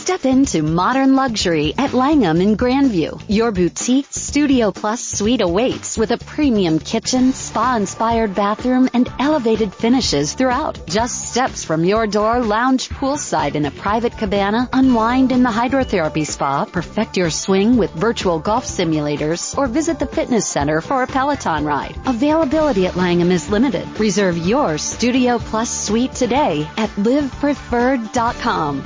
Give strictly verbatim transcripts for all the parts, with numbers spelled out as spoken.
Step into modern luxury at Langham in Grandview. Your boutique Studio Plus suite awaits with a premium kitchen, spa-inspired bathroom, and elevated finishes throughout. Just steps from your door, lounge poolside in a private cabana, unwind in the hydrotherapy spa, perfect your swing with virtual golf simulators, or visit the fitness center for a Peloton ride. Availability at Langham is limited. Reserve your Studio Plus suite today at live preferred dot com.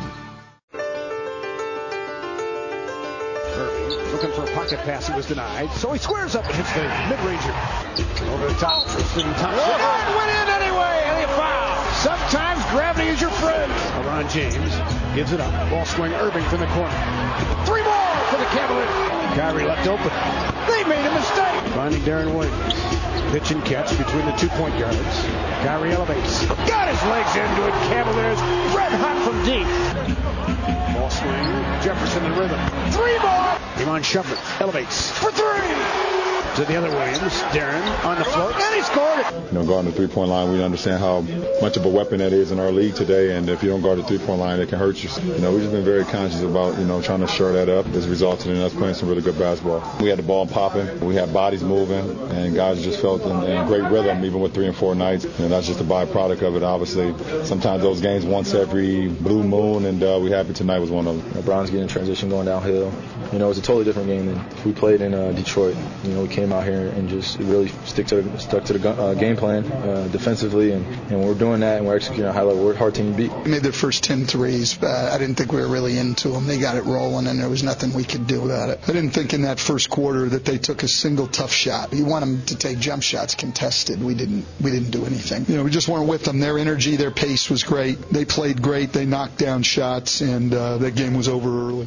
Looking for a pocket pass, he was denied, so he squares up and hits the mid-ranger. Over the top, Tristan Thompson. Oh, went in anyway, and he fouled. Sometimes gravity is your friend. LeBron James gives it up. Ball swing, Irving from the corner. Three more for the Cavaliers. Kyrie left open. They made a mistake. Finding Darren Williams. Pitch and catch between the two-point guards. Kyrie elevates. Got his legs into it. Cavaliers red hot from deep. Ball swing. Jefferson in rhythm. Three more. Iman Shumpert elevates for three. To the other Williams. Darren on the float. And he scored it. You know, guarding the three-point line, we understand how much of a weapon that is in our league today. And if you don't guard the three-point line, it can hurt you. You know, we've just been very conscious about, you know, trying to shore that up. It's resulted in us playing some really good basketball. We had the ball popping. We had bodies moving. And guys just felt in, in great rhythm, even with three and four nights. And that's just a byproduct of it, obviously. Sometimes those games once every blue moon, and uh, we happy tonight was one of them. LeBron's getting in transition going downhill. You know, it's a totally different game than if we played in uh, Detroit. You know, we came out here and just really stick to the, stuck to the uh, game plan uh, defensively, and, and we're doing that, and we're executing at a high level. We're a hard team to beat. We made their first ten threes, but I didn't think we were really into them. They got it rolling, and there was nothing we could do about it. I didn't think in that first quarter that they took a single tough shot. You want them to take jump shots contested. We didn't. We didn't do anything. You know, we just weren't with them. Their energy, their pace was great. They played great. They knocked down shots, and uh, that game was over early.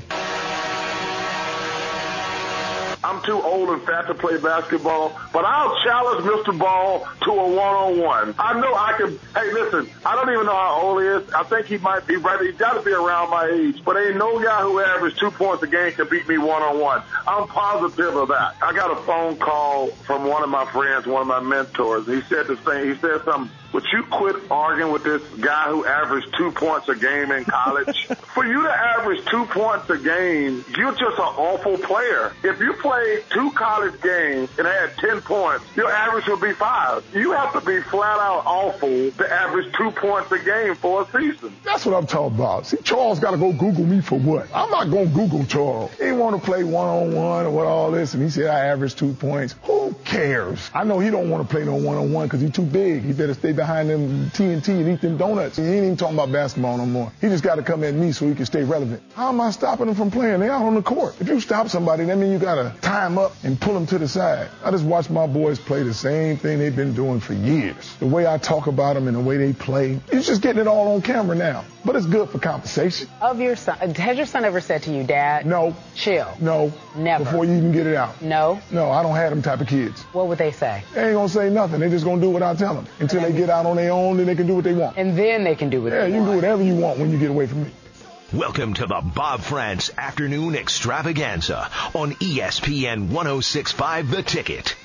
I'm too old and fat to play basketball, but I'll challenge Mister Ball to a one-on-one. I know I can. Hey, listen, I don't even know how old he is. I think he might be right. He's got to be around my age. But ain't no guy who averaged two points a game can beat me one-on-one. I'm positive of that. I got a phone call from one of my friends, one of my mentors. He said the same. He said something. Would you quit arguing with this guy who averaged two points a game in college? For you to average two points a game, you're just an awful player. If you played two college games and had ten points, your average would be five. You have to be flat out awful to average two points a game for a season. That's what I'm talking about. See, Charles got to go Google me for what? I'm not going to Google Charles. He want to play one-on-one or what all this, and he said I averaged two points. Who cares? I know he don't want to play no one-on-one because he's too big. He better stay behind them T N T and eat them donuts. He ain't even talking about basketball no more. He just got to come at me so he can stay relevant. How am I stopping him from playing? They out on the court. If you stop somebody, that means you got to tie him up and pull him to the side. I just watch my boys play the same thing they've been doing for years. The way I talk about them and the way they play, it's just getting it all on camera now. But it's good for conversation. Of your son, has your son ever said to you, Dad? No. Chill. No. Never. Before you even get it out. No. No, I don't have them type of kids. What would they say? They ain't gonna say nothing. They just gonna do what I tell them. Until they get out on their own, then they can do what they want. And then they can do what yeah, they want. Yeah, you can do whatever you want when you get away from me. Welcome to the Bob France Afternoon Extravaganza on E S P N one oh six point five The Ticket.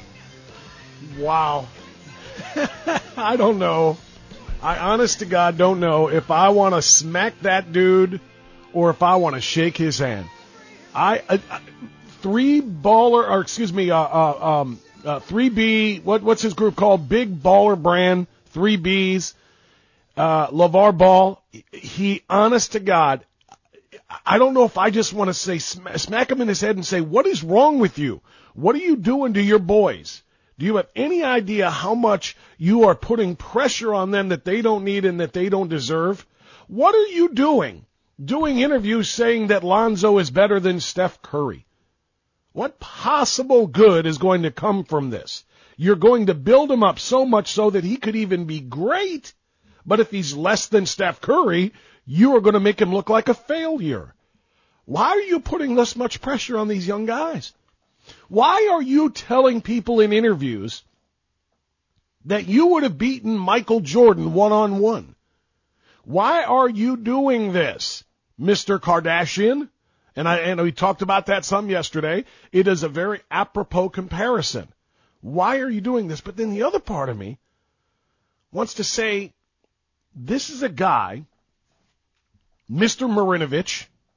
Wow. I don't know. I honest to God don't know if I want to smack that dude or if I want to shake his hand. I, I, I three baller, or excuse me, uh, uh, um, uh, three B. What what's his group called? Big Baller Brand. Three B's. Uh, LeVar Ball. He, honest to God, I don't know if I just want to say smack, smack him in his head and say, what is wrong with you? What are you doing to your boys? Do you have any idea how much you are putting pressure on them that they don't need and that they don't deserve? What are you doing? Doing interviews saying that Lonzo is better than Steph Curry. What possible good is going to come from this? You're going to build him up so much so that he could even be great, but if he's less than Steph Curry, you are going to make him look like a failure. Why are you putting this much pressure on these young guys? Why are you telling people in interviews that you would have beaten Michael Jordan one-on-one? Why are you doing this, Mister Kardashian? And I and we talked about that some yesterday. It is a very apropos comparison. Why are you doing this? But then the other part of me wants to say, this is a guy, Mister Marinovich,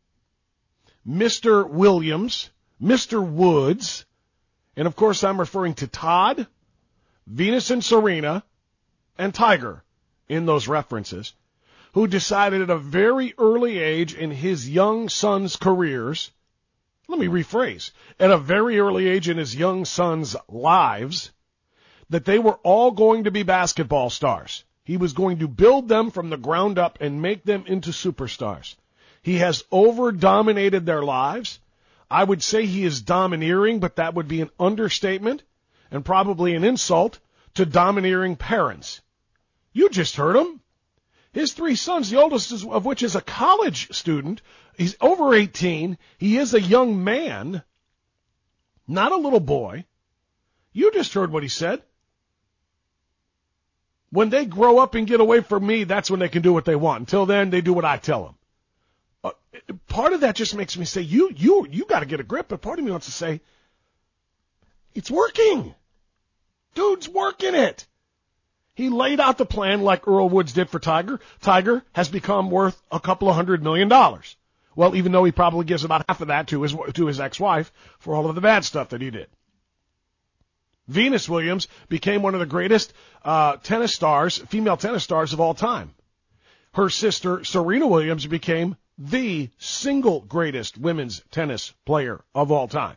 Mister Williams, Mister Woods, and of course I'm referring to Todd, Venus and Serena, and Tiger in those references, who decided at a very early age in his young son's careers, let me rephrase, at a very early age in his young son's lives, that they were all going to be basketball stars. He was going to build them from the ground up and make them into superstars. He has over-dominated their lives. I would say he is domineering, but that would be an understatement and probably an insult to domineering parents. You just heard him. His three sons, the oldest of which is a college student. He's over eighteen. He is a young man, not a little boy. You just heard what he said. When they grow up and get away from me, that's when they can do what they want. Until then, they do what I tell them. Uh, part of that just makes me say, you, you, you got to get a grip. But part of me wants to say, it's working. Dude's working it. He laid out the plan like Earl Woods did for Tiger. Tiger has become worth a couple of hundred million dollars. Well, even though he probably gives about half of that to his to his ex-wife for all of the bad stuff that he did. Venus Williams became one of the greatest uh, tennis stars, female tennis stars of all time. Her sister, Serena Williams, became the single greatest women's tennis player of all time.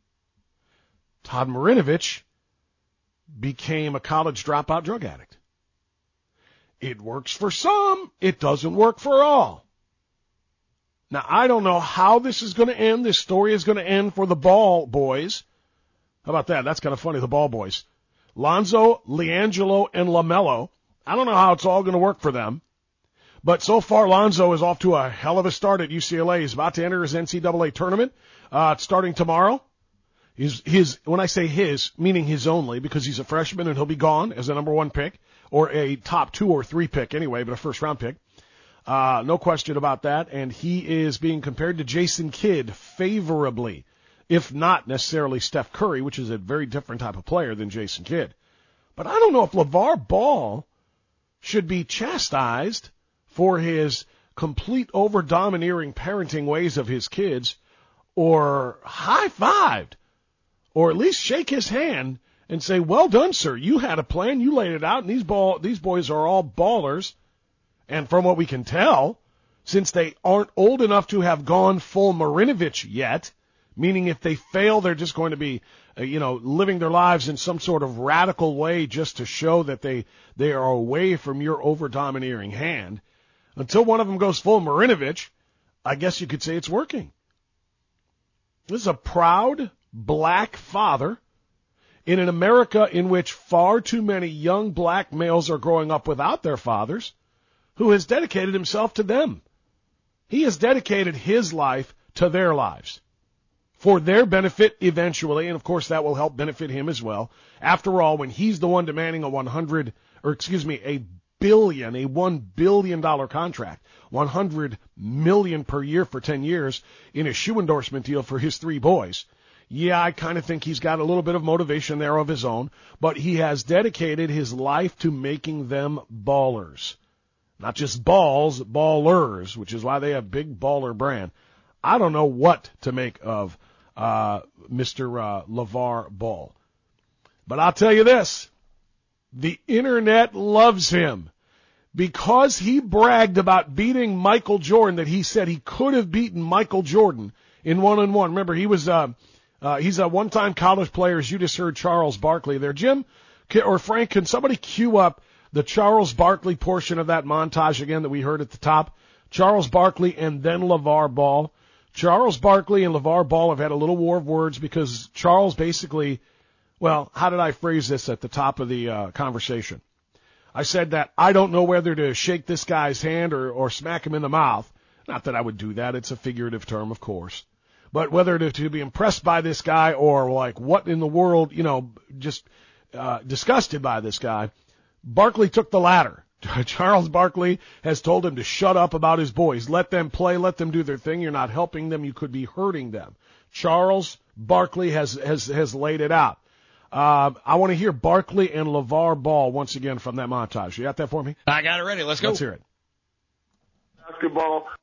Todd Marinovich became a college dropout drug addict. It works for some. It doesn't work for all. Now, I don't know how this is going to end. This story is going to end for the Ball boys. How about that? That's kind of funny, the Ball boys. Lonzo, LiAngelo, and LaMelo. I don't know how it's all going to work for them. But so far, Lonzo is off to a hell of a start at U C L A. He's about to enter his N C double A tournament. Uh, it's starting tomorrow. His, his, when I say his, meaning his only, because he's a freshman and he'll be gone as a number one pick, or a top two or three pick anyway, but a first round pick. Uh, no question about that. And he is being compared to Jason Kidd favorably, if not necessarily Steph Curry, which is a very different type of player than Jason Kidd. But I don't know if LeVar Ball should be chastised for his complete over-domineering parenting ways of his kids, or high-fived, or at least shake his hand and say, well done, sir. You had a plan. You laid it out, and these ball, these boys are all ballers. And from what we can tell, since they aren't old enough to have gone full Marinovich yet, meaning if they fail, they're just going to be, uh, you know, living their lives in some sort of radical way just to show that they, they are away from your over-domineering hand. Until one of them goes full Marinovich, I guess you could say it's working. This is a proud black father in an America in which far too many young black males are growing up without their fathers, who has dedicated himself to them. He has dedicated his life to their lives for their benefit eventually, and of course that will help benefit him as well. After all, when he's the one demanding a one hundred, or excuse me, a billion, a one billion dollar contract, one hundred million per year for ten years in a shoe endorsement deal for his three boys. Yeah, I kind of think he's got a little bit of motivation there of his own, but he has dedicated his life to making them ballers. Not just balls, ballers, which is why they have big baller brand. I don't know what to make of uh, Mister Uh, LeVar Ball. But I'll tell you this. The internet loves him because he bragged about beating Michael Jordan, that he said he could have beaten Michael Jordan in one-on-one. Remember, he was uh, uh, he's a one-time college player, as you just heard Charles Barkley there. Jim or Frank, can somebody cue up the Charles Barkley portion of that montage again that we heard at the top? Charles Barkley and then LeVar Ball. Charles Barkley and LeVar Ball have had a little war of words because Charles basically, well, how did I phrase this at the top of the uh, conversation? I said that I don't know whether to shake this guy's hand or, or smack him in the mouth. Not that I would do that. It's a figurative term, of course. But whether to, to be impressed by this guy or like what in the world, you know, just uh, disgusted by this guy, Barkley took the latter. Charles Barkley has told him to shut up about his boys. Let them play. Let them do their thing. You're not helping them. You could be hurting them. Charles Barkley has, has, has laid it out. Uh, I want to hear Barkley and LeVar Ball once again from that montage. You got that for me? I got it ready. Let's go. Let's hear it. Basketball.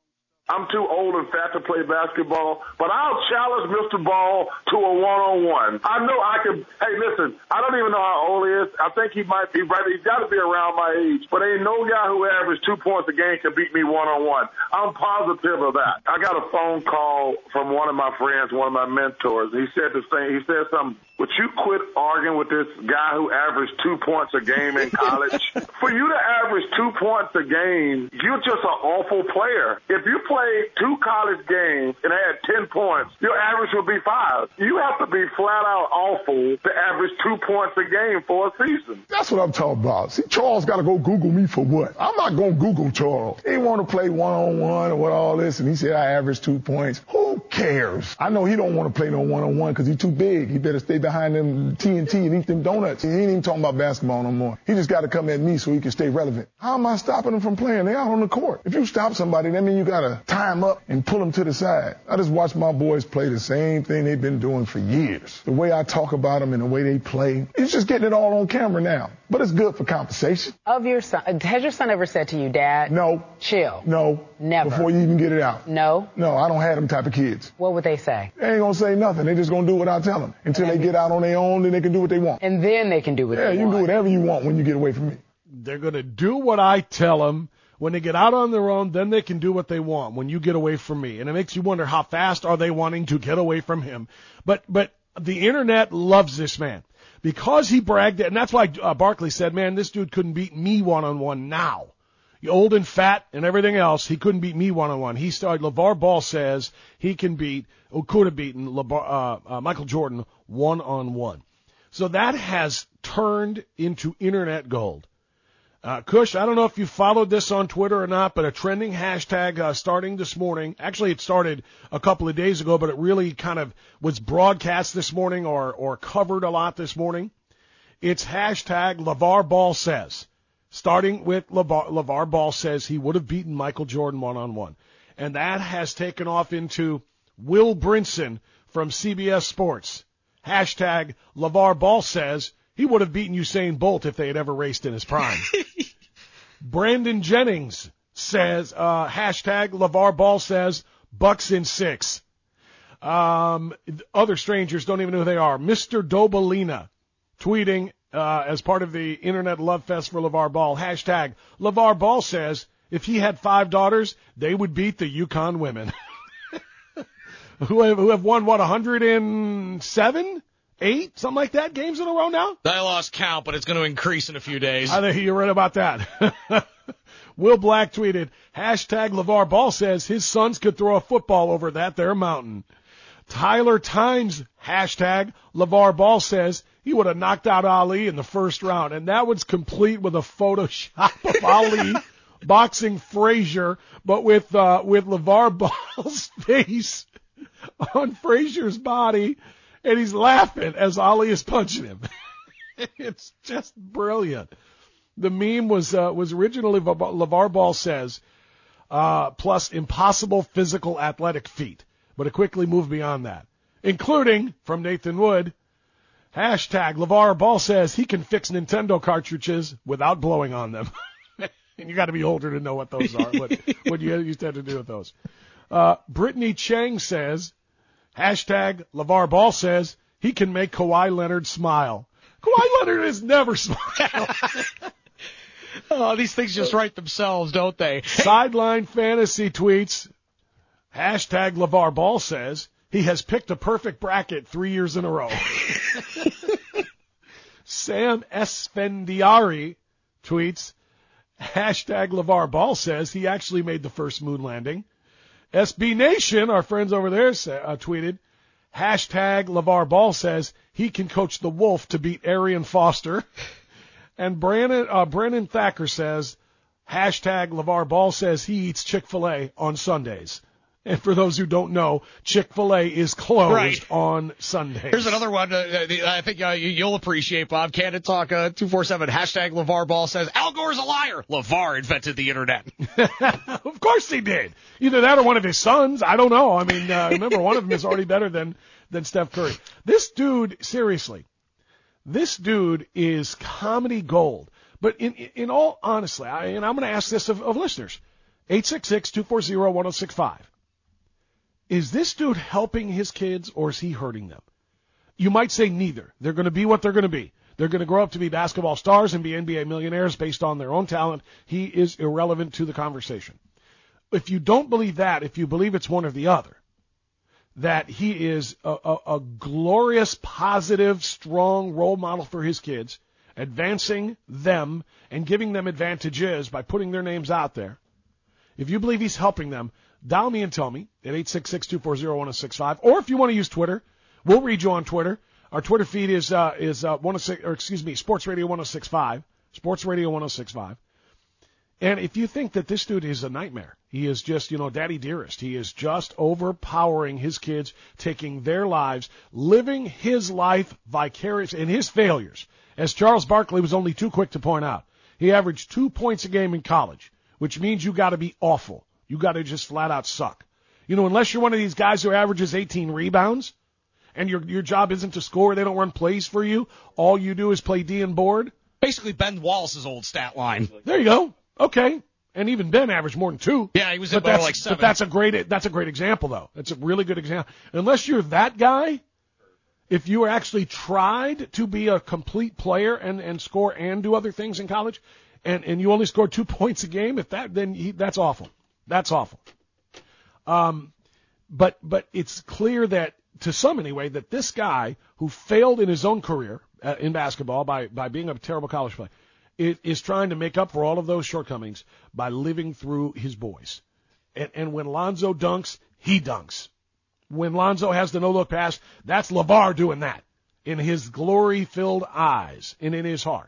I'm too old and fat to play basketball, but I'll challenge Mister Ball to a one-on-one. I know I can. Hey, listen, I don't even know how old he is. I think he might be right. He's got to be around my age. But ain't no guy who averaged two points a game can beat me one-on-one. I'm positive of that. I got a phone call from one of my friends, one of my mentors. He said the same. He said something. Would you quit arguing with this guy who averaged two points a game in college? For you to average two points a game, you're just an awful player. If you played two college games and had ten points, your average would be five. You have to be flat out awful to average two points a game for a season. That's what I'm talking about. See, Charles got to go Google me for what? I'm not going to Google Charles. He want to play one-on-one and what all this, and he said I averaged two points. Who cares? I know he don't want to play no one-on-one because he's too big. He better stay behind them T N T and eat them donuts. He ain't even talking about basketball no more. He just got to come at me so he can stay relevant. How am I stopping him from playing? They out on the court. If you stop somebody, that means you got to tie him up and pull him to the side. I just watch my boys play the same thing they've been doing for years. The way I talk about them and the way they play, it's just getting it all on camera now. But it's good for conversation. Of your son, has your son ever said to you, Dad? No. Chill. No. Never. Before you even get it out. No. No, I don't have them type of kids. What would they say? They ain't gonna say nothing. They just gonna do what I tell them until they get out on their own. Then they can do what they want. And then they can do what yeah, they want. Yeah, you can do whatever you want when you get away from me. They're gonna do what I tell them. When they get out on their own, then they can do what they want when you get away from me. And it makes you wonder, how fast are they wanting to get away from him? But but the internet loves this man because he bragged, and that's why uh, Barkley said, man, this dude couldn't beat me one-on-one now. Old and fat and everything else, he couldn't beat me one-on-one. He started, LeVar Ball says he can beat, or could have beaten LeVar, uh, uh, Michael Jordan one-on-one. So that has turned into internet gold. Uh, Kush, I don't know if you followed this on Twitter or not, but a trending hashtag uh, starting this morning. Actually, it started a couple of days ago, but it really kind of was broadcast this morning or, or covered a lot this morning. It's hashtag LeVar Ball says. Starting with LeVar, LeVar Ball says he would have beaten Michael Jordan one-on-one. And that has taken off into Will Brinson from C B S Sports. Hashtag LeVar Ball says he would have beaten Usain Bolt if they had ever raced in his prime. Brandon Jennings says, uh, hashtag LeVar Ball says Bucks in six. Um, other strangers don't even know who they are. Mister Dobalina tweeting, Uh, as part of the Internet Love Fest for LeVar Ball, hashtag LeVar Ball says if he had five daughters, they would beat the UConn women. who, have, who have won, what, one hundred seven? Eight? Something like that? Games in a row now? I lost count, but it's going to increase in a few days. I think you're right about that. Will Black tweeted, hashtag LeVar Ball says his sons could throw a football over that there mountain. Tyler Times, hashtag LeVar Ball says he would have knocked out Ali in the first round. And that was complete with a Photoshop of Ali boxing Frazier, but with uh, with LeVar Ball's face on Frazier's body, and he's laughing as Ali is punching him. It's just brilliant. The meme was uh, was originally LeVar Ball says, uh, plus impossible physical athletic feat. But it quickly moved beyond that, including, from Nathan Wood, hashtag LeVar Ball says he can fix Nintendo cartridges without blowing on them. And you got to be older to know what those are, what, what you used to have to do with those. Uh, Brittany Chang says, hashtag LeVar Ball says he can make Kawhi Leonard smile. Kawhi Leonard has never smiled. Oh, these things just write themselves, don't they? Sideline Fantasy tweets, hashtag LeVar Ball says he has picked a perfect bracket three years in a row. Sam Esfandiari tweets, hashtag LeVar Ball says he actually made the first moon landing. S B Nation, our friends over there, uh, tweeted, hashtag LeVar Ball says he can coach the Wolf to beat Arian Foster. And Brandon, uh, Brandon Thacker says, hashtag LeVar Ball says he eats Chick-fil-A on Sundays. And for those who don't know, Chick-fil-A is closed right. on Sundays. Here's another one uh, I think uh, you'll appreciate, Bob. Candid Talk uh, two four seven, hashtag LeVar Ball says, Al Gore's a liar. LeVar invented the Internet. Of course he did. Either that or one of his sons. I don't know. I mean, uh, remember, one of them is already better than, than Steph Curry. This dude, seriously, this dude is comedy gold. But in in all honesty, I, and I'm going to ask this of, of listeners, eight six six, two four zero, one zero six five. Is this dude helping his kids or is he hurting them? You might say neither. They're going to be what they're going to be. They're going to grow up to be basketball stars and be N B A millionaires based on their own talent. He is irrelevant to the conversation. If you don't believe that, if you believe it's one or the other, that he is a, a, a glorious, positive, strong role model for his kids, advancing them and giving them advantages by putting their names out there, if you believe he's helping them, dial me and tell me at eight six six, two four zero, one zero six five. Or if you want to use Twitter, we'll read you on Twitter. Our Twitter feed is uh, is uh, one oh six, or excuse me, Sports Radio one oh six five, Sports Radio one oh six five. And if you think that this dude is a nightmare, he is just, you know, daddy dearest. He is just overpowering his kids, taking their lives, living his life vicarious in his failures. As Charles Barkley was only too quick to point out, he averaged two points a game in college, which means you got to be awful. You got to just flat out suck. You know, unless you're one of these guys who averages eighteen rebounds, and your your job isn't to score, they don't run plays for you, all you do is play D and board. Basically Ben Wallace's old stat line. There you go. Okay. And even Ben averaged more than two. Yeah, he was at about like seven. But that's a great that's a great example though. That's a really good example. Unless you're that guy, if you actually tried to be a complete player and, and score and do other things in college, and, and you only scored two points a game, if that then he, that's awful. That's awful. Um but but it's clear that to some anyway, that this guy who failed in his own career uh, in basketball by, by being a terrible college player is, is trying to make up for all of those shortcomings by living through his boys. And, and when Lonzo dunks, he dunks. When Lonzo has the no-look pass, that's LeVar doing that in his glory-filled eyes and in his heart.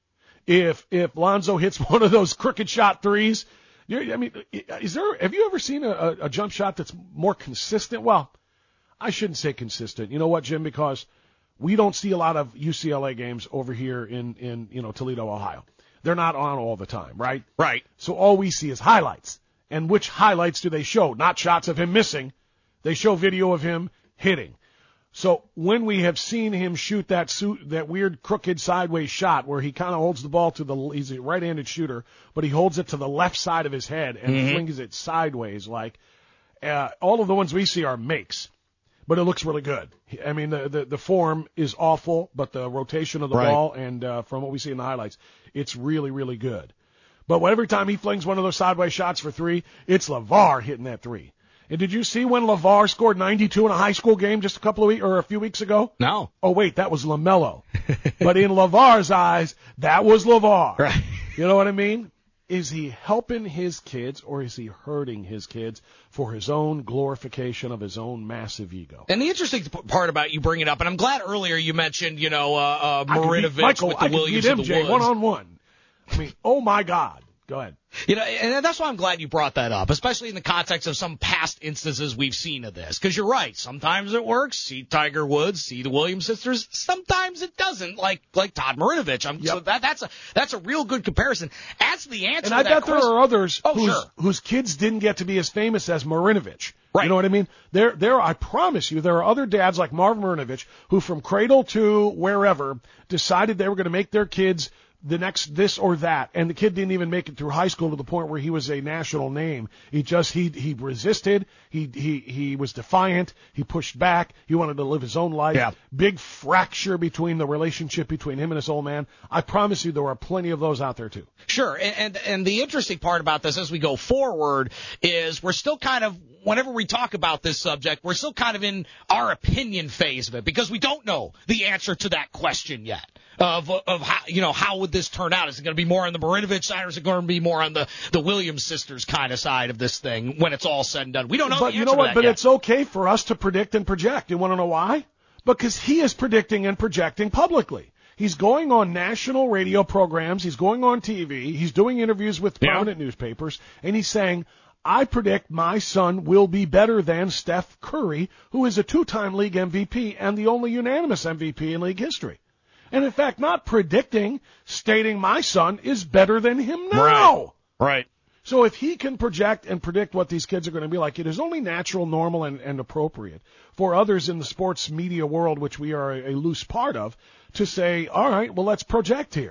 If if Lonzo hits one of those crooked shot threes, I mean, is there? Have you ever seen a, a jump shot that's more consistent? Well, I shouldn't say consistent. You know what, Jim? Because we don't see a lot of U C L A games over here in, in, you know, Toledo, Ohio. They're not on all the time, right? Right. So all we see is highlights. And which highlights do they show? Not shots of him missing. They show video of him hitting. So when we have seen him shoot that suit, that weird crooked sideways shot where he kind of holds the ball to the, he's a right-handed shooter, but he holds it to the left side of his head and mm-hmm. flings it sideways like, uh, all of the ones we see are makes. But it looks really good. I mean, the, the, the form is awful, but the rotation of the right. ball and uh, from what we see in the highlights, it's really, really good. But every time he flings one of those sideways shots for three, it's LeVar hitting that three. And did you see when LeVar scored ninety-two in a high school game just a couple of weeks or a few weeks ago? No. Oh, wait, that was LaMelo. But in LeVar's eyes, that was LeVar. Right. You know what I mean? Is he helping his kids or is he hurting his kids for his own glorification of his own massive ego? And the interesting part about you bringing it up, and I'm glad earlier you mentioned, you know, uh, uh, Marinovich Michael, with the I Williams beat of the M J Woods. one-on-one. I mean, oh, my God. Go ahead. You know, and that's why I'm glad you brought that up, especially in the context of some past instances we've seen of this. Because you're right. Sometimes it works. See Tiger Woods, see the Williams sisters. Sometimes it doesn't, like like Todd Marinovich. I'm, yep. So that, that's a that's a real good comparison. As the answer and to I that bet question, there are others oh, whose, sure. whose kids didn't get to be as famous as Marinovich. Right. You know what I mean? There, there. I promise you, there are other dads like Marv Marinovich who, from cradle to wherever, decided they were going to make their kids the next this or that, and the kid didn't even make it through high school to the point where he was a national name. He just he he resisted. He he he was defiant. He pushed back. He wanted to live his own life. Yeah. Big fracture between the relationship between him and his old man. I promise you, there are plenty of those out there too. Sure, and and, and the interesting part about this as we go forward is we're still kind of, whenever we talk about this subject, we're still kind of in our opinion phase of it because we don't know the answer to that question yet. Of of how, you know, how would this turn out? Is it going to be more on the Marinovich side, or is it going to be more on the the Williams sisters kind of side of this thing when it's all said and done? We don't know. But the you answer know what? to that But yet. it's okay for us to predict and project. You want to know why? Because he is predicting and projecting publicly. He's going on national radio programs. He's going on T V. He's doing interviews with prominent yeah. newspapers, and he's saying, I predict my son will be better than Steph Curry, who is a two-time league M V P and the only unanimous M V P in league history. And in fact, not predicting, stating my son is better than him now. Right. Right. So if he can project and predict what these kids are going to be like, it is only natural, normal, and, and appropriate for others in the sports media world, which we are a, a loose part of, to say, all right, well, let's project here.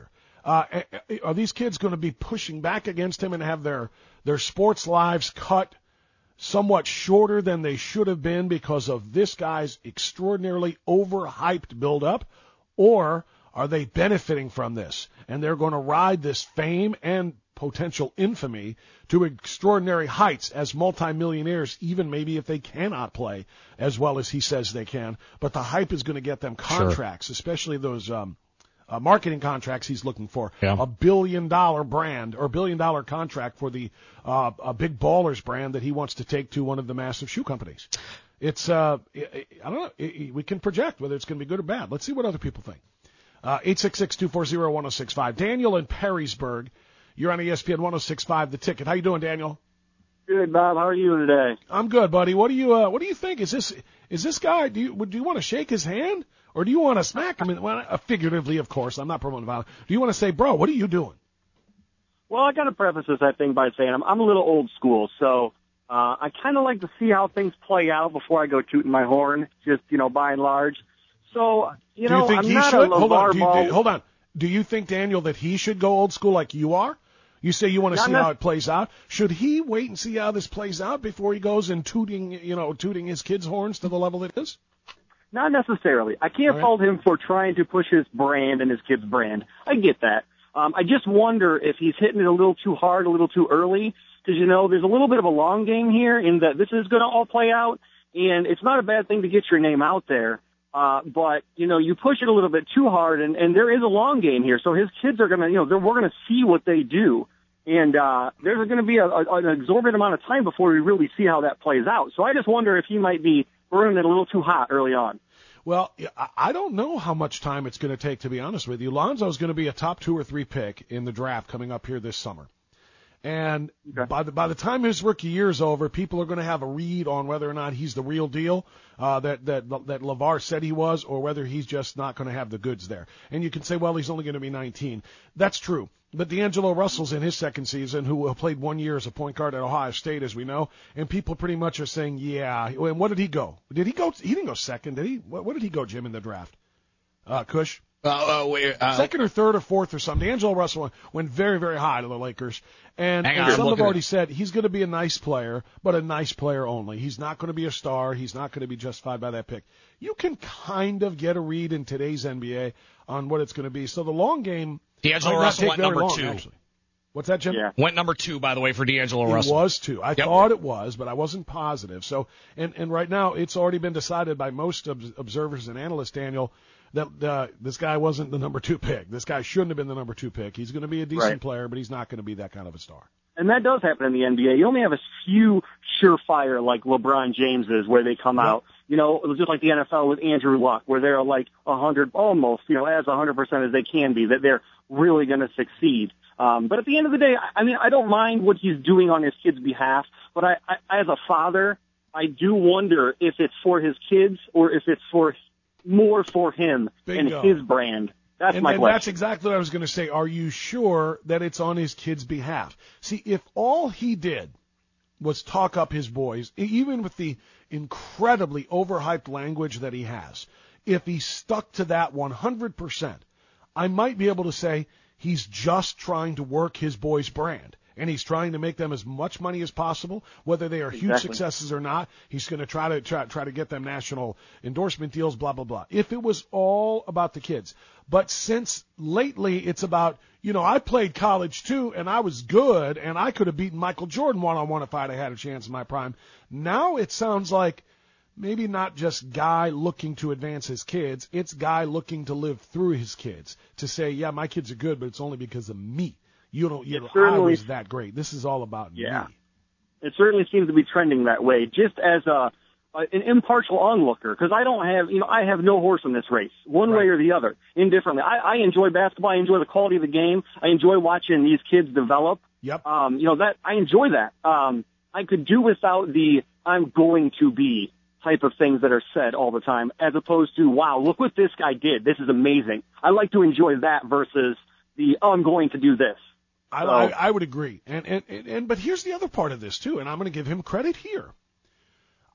Uh, are these kids going to be pushing back against him and have their, their sports lives cut somewhat shorter than they should have been because of this guy's extraordinarily overhyped build-up? Or are they benefiting from this, and they're going to ride this fame and potential infamy to extraordinary heights as multimillionaires, even maybe if they cannot play as well as he says they can? But the hype is going to get them contracts, sure. especially those um, uh, marketing contracts he's looking for. Yeah. A billion-dollar brand or billion-dollar contract for the uh, a Big Ballers brand that he wants to take to one of the massive shoe companies. It's, uh, I don't know, we can project whether it's going to be good or bad. Let's see what other people think. Uh, eight six six, two four zero, one zero six five. Daniel in Perrysburg, you're on E S P N one oh six point five, The Ticket. How you doing, Daniel? Good, Bob. How are you today? I'm good, buddy. What do you, uh, what do you think? Is this, is this guy, do you, do you want to shake his hand or do you want to smack him? Well, uh, figuratively, of course. I'm not promoting violence. Do you want to say, bro, what are you doing? Well, I got to preface this, I think, by saying I'm, I'm a little old school, so uh, I kind of like to see how things play out before I go tooting my horn, just, you know, by and large. So, you do know, you think I'm he not should? a LeVar hold on, do you, Ball. do, hold on. Do you think, Daniel, that he should go old school like you are? You say you want to Not see nec- how it plays out. Should he wait and see how this plays out before he goes and tooting, you know, tooting his kids' horns to the level it is? Not necessarily. I can't right. fault him for trying to push his brand and his kid's brand. I get that. Um, I just wonder if he's hitting it a little too hard, a little too early, because, you know, there's a little bit of a long game here in that this is going to all play out, and it's not a bad thing to get your name out there. Uh, but, you know, you push it a little bit too hard, and, and there is a long game here. So his kids are going to, you know, they're, we're going to see what they do. And uh, there's going to be a, a, an exorbitant amount of time before we really see how that plays out. So I just wonder if he might be burning it a little too hot early on. Well, I don't know how much time it's going to take, to be honest with you. Lonzo's going to be a top two or three pick in the draft coming up here this summer. And okay. by the by the time his rookie year is over, people are going to have a read on whether or not he's the real deal uh, that that that LeVar said he was, or whether he's just not going to have the goods there. And you can say, well, he's only going to be nineteen. That's true. But D'Angelo Russell's in his second season, who played one year as a point guard at Ohio State, as we know, and people pretty much are saying, yeah. And what did he go? Did he go? He didn't go second, did he? What, what did he go, Jim, in the draft? Uh, Kush? Uh, uh, wait, uh, Second or third or fourth or something. D'Angelo Russell went very, very high to the Lakers. And, Hang and on, some have already it. said he's going to be a nice player, but a nice player only. He's not going to be a star. He's not going to be justified by that pick. You can kind of get a read in today's N B A on what it's going to be. So the long game D'Angelo might not Russell take went very number long, two. Actually. What's that, Jim? Yeah. Went number two, by the way, for D'Angelo It Russell. was two. I yep. thought it was, but I wasn't positive. So, and, and right now it's already been decided by most ob- observers and analysts, Daniel, that uh, this guy wasn't the number two pick. This guy shouldn't have been the number two pick. He's going to be a decent right. player, but he's not going to be that kind of a star. And that does happen in the N B A. You only have a few surefire like LeBron Jameses where they come yep. out. You know, it was just like the N F L with Andrew Luck, where they're like a hundred, almost, you know, as a hundred percent as they can be, that they're really going to succeed. Um, but at the end of the day, I mean, I don't mind what he's doing on his kids' behalf, but I, I, as a father, I do wonder if it's for his kids or if it's for more for him Bingo. and his brand. That's and, my and question. that's exactly what I was going to say. Are you sure that it's on his kids' behalf? See, if all he did was talk up his boys, even with the incredibly overhyped language that he has, if he stuck to that one hundred percent, I might be able to say he's just trying to work his boys' brand. And he's trying to make them as much money as possible, whether they are huge exactly. successes or not. He's going to try to try, try to get them national endorsement deals, blah, blah, blah. If it was all about the kids. But since lately it's about, you know, I played college too, and I was good, and I could have beaten Michael Jordan one-on-one if I'd have had a chance in my prime. Now it sounds like maybe not just guy looking to advance his kids. It's guy looking to live through his kids, to say, yeah, my kids are good, but it's only because of me. You don't, you know, I was that great. This is all about yeah. me. It certainly seems to be trending that way, just as a, an impartial onlooker, because I don't have, you know, I have no horse in this race, one right. way or the other, indifferently. I, I enjoy basketball. I enjoy the quality of the game. I enjoy watching these kids develop. Yep. Um, you know, that, I enjoy that. Um, I could do without the I'm going to be type of things that are said all the time, as opposed to, wow, look what this guy did. This is amazing. I like to enjoy that versus the, oh, I'm going to do this. I, so, I, I would agree. And, and, and, and, but here's the other part of this too, and I'm going to give him credit here.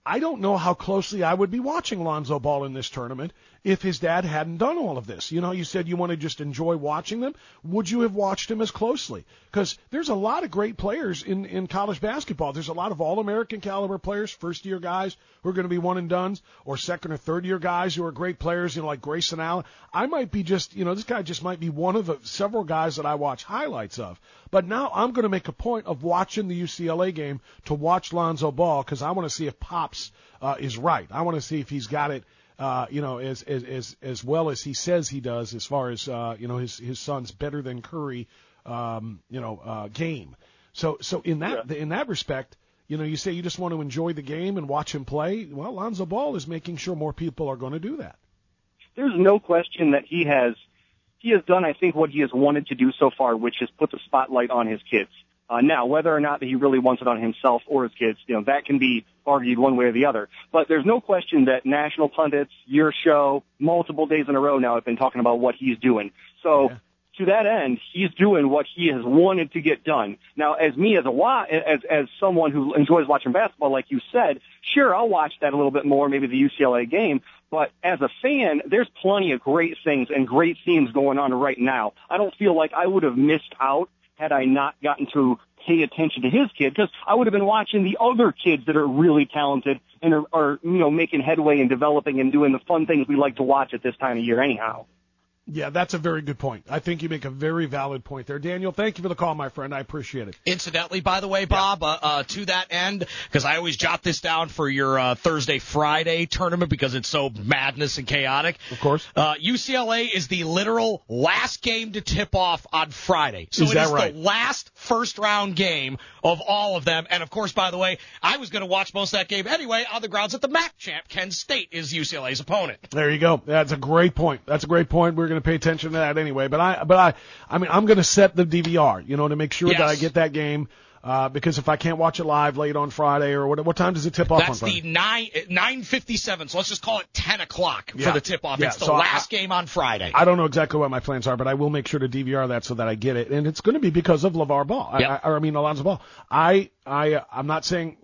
I don't know how closely I would be watching Lonzo Ball in this tournament if his dad hadn't done all of this. You know, you said you want to just enjoy watching them. Would you have watched him as closely? Because there's a lot of great players in, in college basketball. There's a lot of All-American caliber players, first-year guys who are going to be one-and-dones, or second- or third-year guys who are great players, you know, like Grayson Allen. I might be just, you know, this guy just might be one of the several guys that I watch highlights of. But now I'm going to make a point of watching the U C L A game to watch Lonzo Ball because I want to see if Pops uh, is right. I want to see if he's got it, uh, you know, as, as as as well as he says he does, as far as uh, you know, his his son's better than Curry, um, you know, uh, game. So so in that yeah. in that respect, you know, you say you just want to enjoy the game and watch him play. Well, Lonzo Ball is making sure more people are going to do that. There's no question that he has. He has done, I think, what he has wanted to do so far, which is put the spotlight on his kids. Uh, now, whether or not that he really wants it on himself or his kids, you know, that can be argued one way or the other. But there's no question that national pundits, your show, multiple days in a row now have been talking about what he's doing. So yeah. to that end, he's doing what he has wanted to get done. Now, as me, as a as as someone who enjoys watching basketball, like you said, sure, I'll watch that a little bit more, maybe the U C L A game. But as a fan, there's plenty of great things and great themes going on right now. I don't feel like I would have missed out had I not gotten to pay attention to his kid, because I would have been watching the other kids that are really talented and are, are, you know, making headway and developing and doing the fun things we like to watch at this time of year anyhow. Yeah, that's a very good point. I think you make a very valid point there. Daniel, thank you for the call, my friend. I appreciate it. Incidentally, by the way, Bob, yeah. uh, uh, to that end, because I always jot this down for your uh, Thursday-Friday tournament because it's so madness and chaotic. Of course. Uh, U C L A is the literal last game to tip off on Friday. So is it that is right? the last first-round game of all of them. And, of course, by the way, I was going to watch most of that game anyway on the grounds that the M A C champ, Kent State, is U C L A's opponent. There you go. That's a great point. That's a great point. We're going to pay attention to that anyway. But I, but I, I mean, I'm going to set the D V R, you know, to make sure yes. that I get that game. Uh, because if I can't watch it live late on Friday or what, what time does it tip off That's on Friday? That's the nine nine fifty seven. So let's just call it ten o'clock yeah. for the tip off. Yeah. It's the so last I, game on Friday. I don't know exactly what my plans are, but I will make sure to D V R that so that I get it, and it's going to be because of LeVar Ball. Yep. I, I, or I mean Alonzo Ball. I, I, uh, I'm not saying.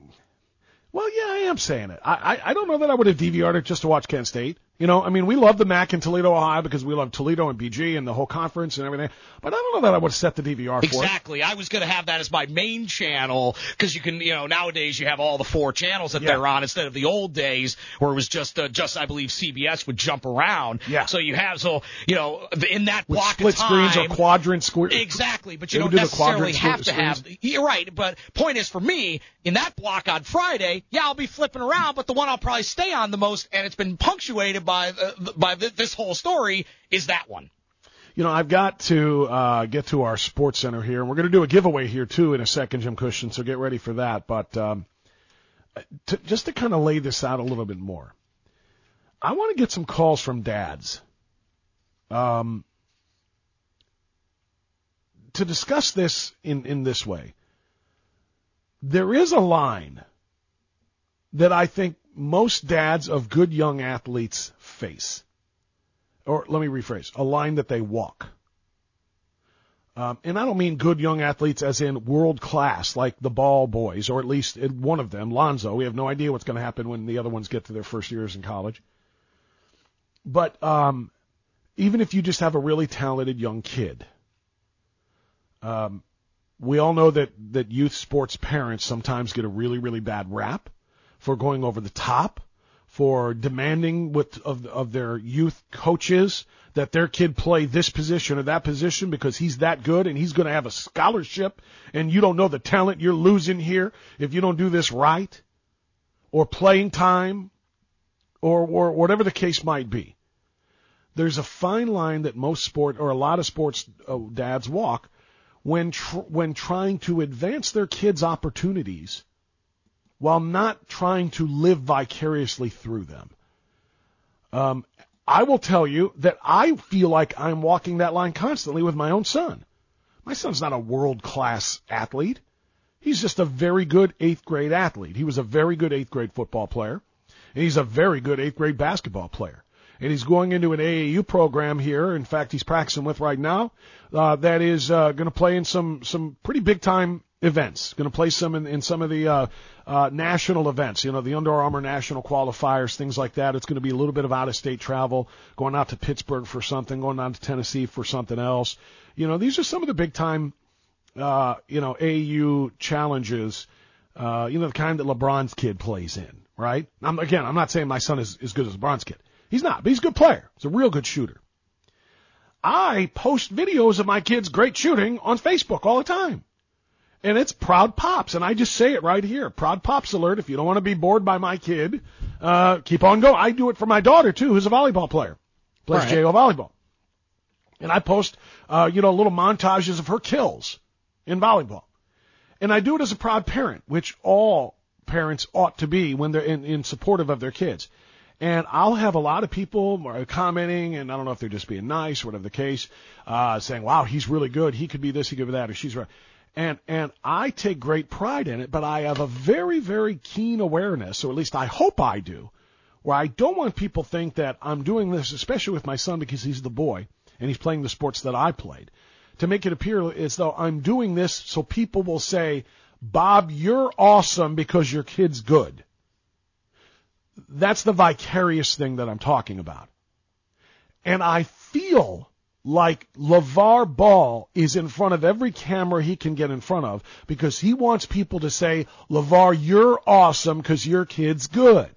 Well, yeah, I am saying it. I, I, I don't know that I would have D V R'd it just to watch Kent State. You know, I mean, we love the M A C in Toledo, Ohio, because we love Toledo and B G and the whole conference and everything. But I don't know that I would have set the D V R for exactly. it. Exactly. I was going to have that as my main channel because you can, you know, nowadays you have all the four channels that yeah. they're on instead of the old days where it was just, uh, just I believe C B S would jump around. Yeah. So you have, so you know, in that With block split of time, screens or quadrant square. Exactly. But you they don't do necessarily have to screens. have. You're right. But point is, for me, in that block on Friday, yeah, I'll be flipping around, but the one I'll probably stay on the most, and it's been punctuated by the, by the, this whole story, is that one. You know, I've got to uh, get to our sports center here, and we're going to do a giveaway here, too, in a second, Jim Cushion, so get ready for that. But um, to, just to kind of lay this out a little bit more, I want to get some calls from dads um, to discuss this in, in this way. There is a line that I think most dads of good young athletes face. Or let me rephrase, a line that they walk. Um, and I don't mean good young athletes as in world class, like the Ball boys, or at least one of them, Lonzo. We have no idea what's going to happen when the other ones get to their first years in college. But um, even if you just have a really talented young kid, um, we all know that, that youth sports parents sometimes get a really, really bad rap for going over the top, for demanding with of, of their youth coaches that their kid play this position or that position because he's that good and he's going to have a scholarship, and you don't know the talent you're losing here if you don't do this right, or playing time, or, or whatever the case might be. There's a fine line that most sport or a lot of sports uh, dads walk when tr- when trying to advance their kids' opportunities while not trying to live vicariously through them. Um, I will tell you that I feel like I'm walking that line constantly with my own son. My son's not a world-class athlete. He's just a very good eighth-grade athlete. He was a very good eighth-grade football player, and he's a very good eighth-grade basketball player. And he's going into an A A U program here. In fact, he's practicing with right now. Uh, that is uh, going to play in some some pretty big time events. Going to play some in, in some of the uh, uh, national events, you know, the Under Armour national qualifiers, things like that. It's going to be a little bit of out-of-state travel, going out to Pittsburgh for something, going out to Tennessee for something else. You know, these are some of the big-time, uh, you know, A A U challenges, uh, you know, the kind that LeBron's kid plays in, right? I'm, again, I'm not saying my son is as good as LeBron's kid. He's not, but he's a good player. He's a real good shooter. I post videos of my kids' great shooting on Facebook all the time. And it's Proud Pops, and I just say it right here. Proud Pops alert. If you don't want to be bored by my kid, uh, keep on going. I do it for my daughter, too, who's a volleyball player. Plays right. J O volleyball. And I post, uh, you know, little montages of her kills in volleyball. And I do it as a proud parent, which all parents ought to be when they're in, in supportive of their kids. And I'll have a lot of people commenting, and I don't know if they're just being nice or whatever the case, uh, saying, wow, he's really good. He could be this, he could be that, or she's right. And and I take great pride in it, but I have a very, very keen awareness, or at least I hope I do, where I don't want people to think that I'm doing this, especially with my son because he's the boy and he's playing the sports that I played, to make it appear as though I'm doing this so people will say, Bob, you're awesome because your kid's good. That's the vicarious thing that I'm talking about. And I feel like LeVar Ball is in front of every camera he can get in front of because he wants people to say, LeVar, you're awesome because your kid's good.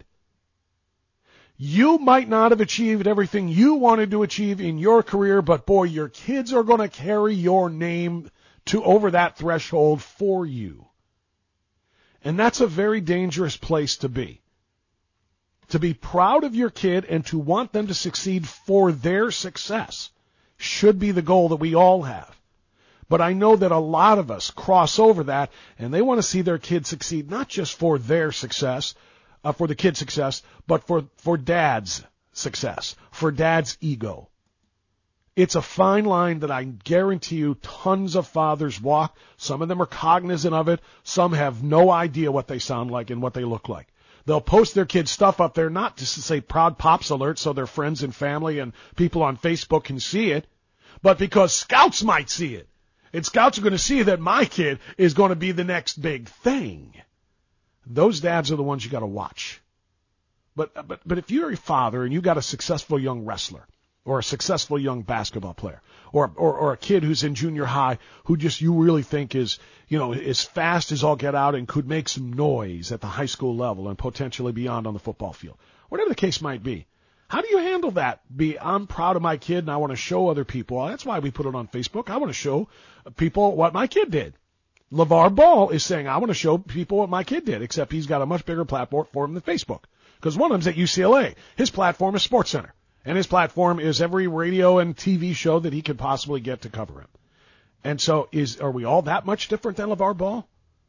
You might not have achieved everything you wanted to achieve in your career, but boy, your kids are going to carry your name to over that threshold for you. And that's a very dangerous place to be. To be proud of your kid and to want them to succeed for their success should be the goal that we all have. But I know that a lot of us cross over that, and they want to see their kids succeed, not just for their success, uh, for the kid's success, but for, for dad's success, for dad's ego. It's a fine line that I guarantee you tons of fathers walk. Some of them are cognizant of it. Some have no idea what they sound like and what they look like. They'll post their kids' stuff up there, not just to say Proud Pops alert so their friends and family and people on Facebook can see it, but because scouts might see it. And scouts are going to see that my kid is going to be the next big thing. Those dads are the ones you got to watch. But, but, but if you're a father and you got a successful young wrestler or a successful young basketball player or, or, or a kid who's in junior high who just you really think is, you know, as fast as all get out and could make some noise at the high school level and potentially beyond on the football field, whatever the case might be. How do you handle that? Be, I'm proud of my kid and I want to show other people. Well, that's why we put it on Facebook. I want to show people what my kid did. LeVar Ball is saying, I want to show people what my kid did, except he's got a much bigger platform than Facebook. Because one of them's at U C L A. His platform is SportsCenter. And his platform is every radio and T V show that he could possibly get to cover him. And so is are we all that much different than LeVar Ball?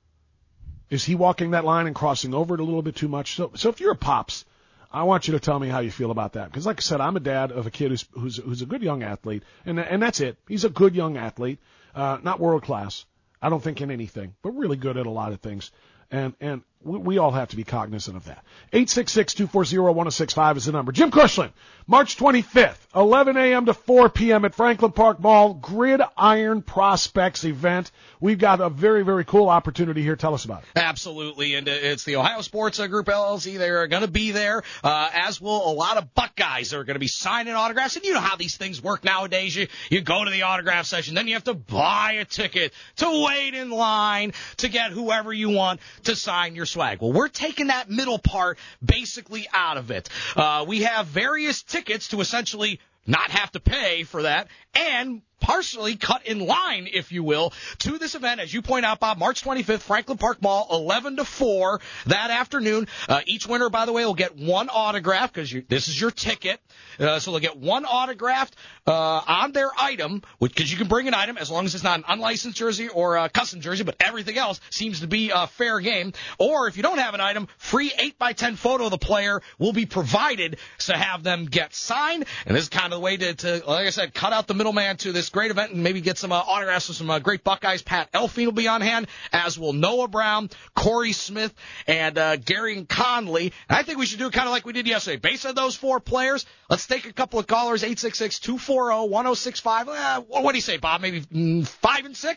Is he walking that line and crossing over it a little bit too much? So, so if you're a Pops, I want you to tell me how you feel about that. Because like I said, I'm a dad of a kid who's who's, who's a good young athlete. And, and that's it. He's a good young athlete. Uh, not world class. I don't think in anything, but really good at a lot of things. And and we, we all have to be cognizant of that. eight six six, two four zero, one zero six five is the number. Jim Cushling, March twenty-fifth, eleven a.m. to four p.m. at Franklin Park Mall, Gridiron Prospects event. We've got a very, very cool opportunity here. Tell us about it. Absolutely, and it's the Ohio Sports Group L L C. They're going to be there, uh, as will a lot of Buckeyes that are going to be signing autographs. And you know how these things work nowadays. You, you go to the autograph session, then you have to buy a ticket to wait in line to get whoever you want to sign your swag. Well, we're taking that middle part basically out of it. Uh, we have various tickets to essentially not have to pay for that and partially cut in line, if you will, to this event. As you point out, Bob, March twenty-fifth, Franklin Park Mall, eleven to four that afternoon. Uh, each winner, by the way, will get one autograph because this is your ticket. Uh, so they'll get one autographed uh, on their item, because you can bring an item as long as it's not an unlicensed jersey or a custom jersey, but everything else seems to be a fair game. Or if you don't have an item, free eight by ten photo of the player will be provided to have them get signed. And this is kind of the way to, to like I said, cut out the middleman to this great event and maybe get some uh, autographs from some uh, great Buckeyes. Pat Elfie will be on hand, as will Noah Brown, Corey Smith, and uh, Gary Conley. And I think we should do it kind of like we did yesterday. Based on those four players, let's take a couple of callers, eight six six, two four zero, one zero six five. Uh, what do you say, Bob? Maybe mm, five and six?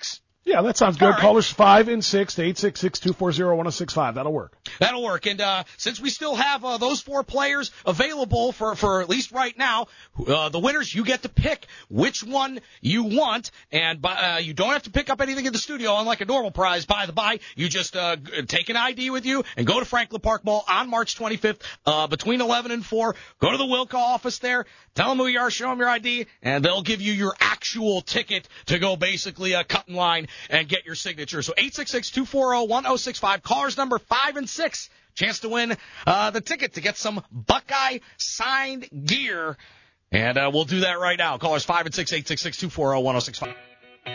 Yeah, that sounds good. All right. Callers five and six to eight six six, two four zero, one zero six five. That'll work. That'll work. And uh, since we still have uh, those four players available for, for at least right now, uh, the winners, you get to pick which one you want. And by, uh, you don't have to pick up anything in the studio, unlike a normal prize, by the by. You just uh, take an I D with you and go to Franklin Park Mall on March twenty-fifth uh, between eleven and four. Go to the Wilco office there. Tell them who you are, show them your I D, and they'll give you your actual ticket to go basically uh, cut in line and get your signature. So eight six six, two four zero, one zero six five, callers number five and six, chance to win uh, the ticket to get some Buckeye signed gear. And uh, we'll do that right now. Callers five and six, eight six six, two four zero, one zero six five.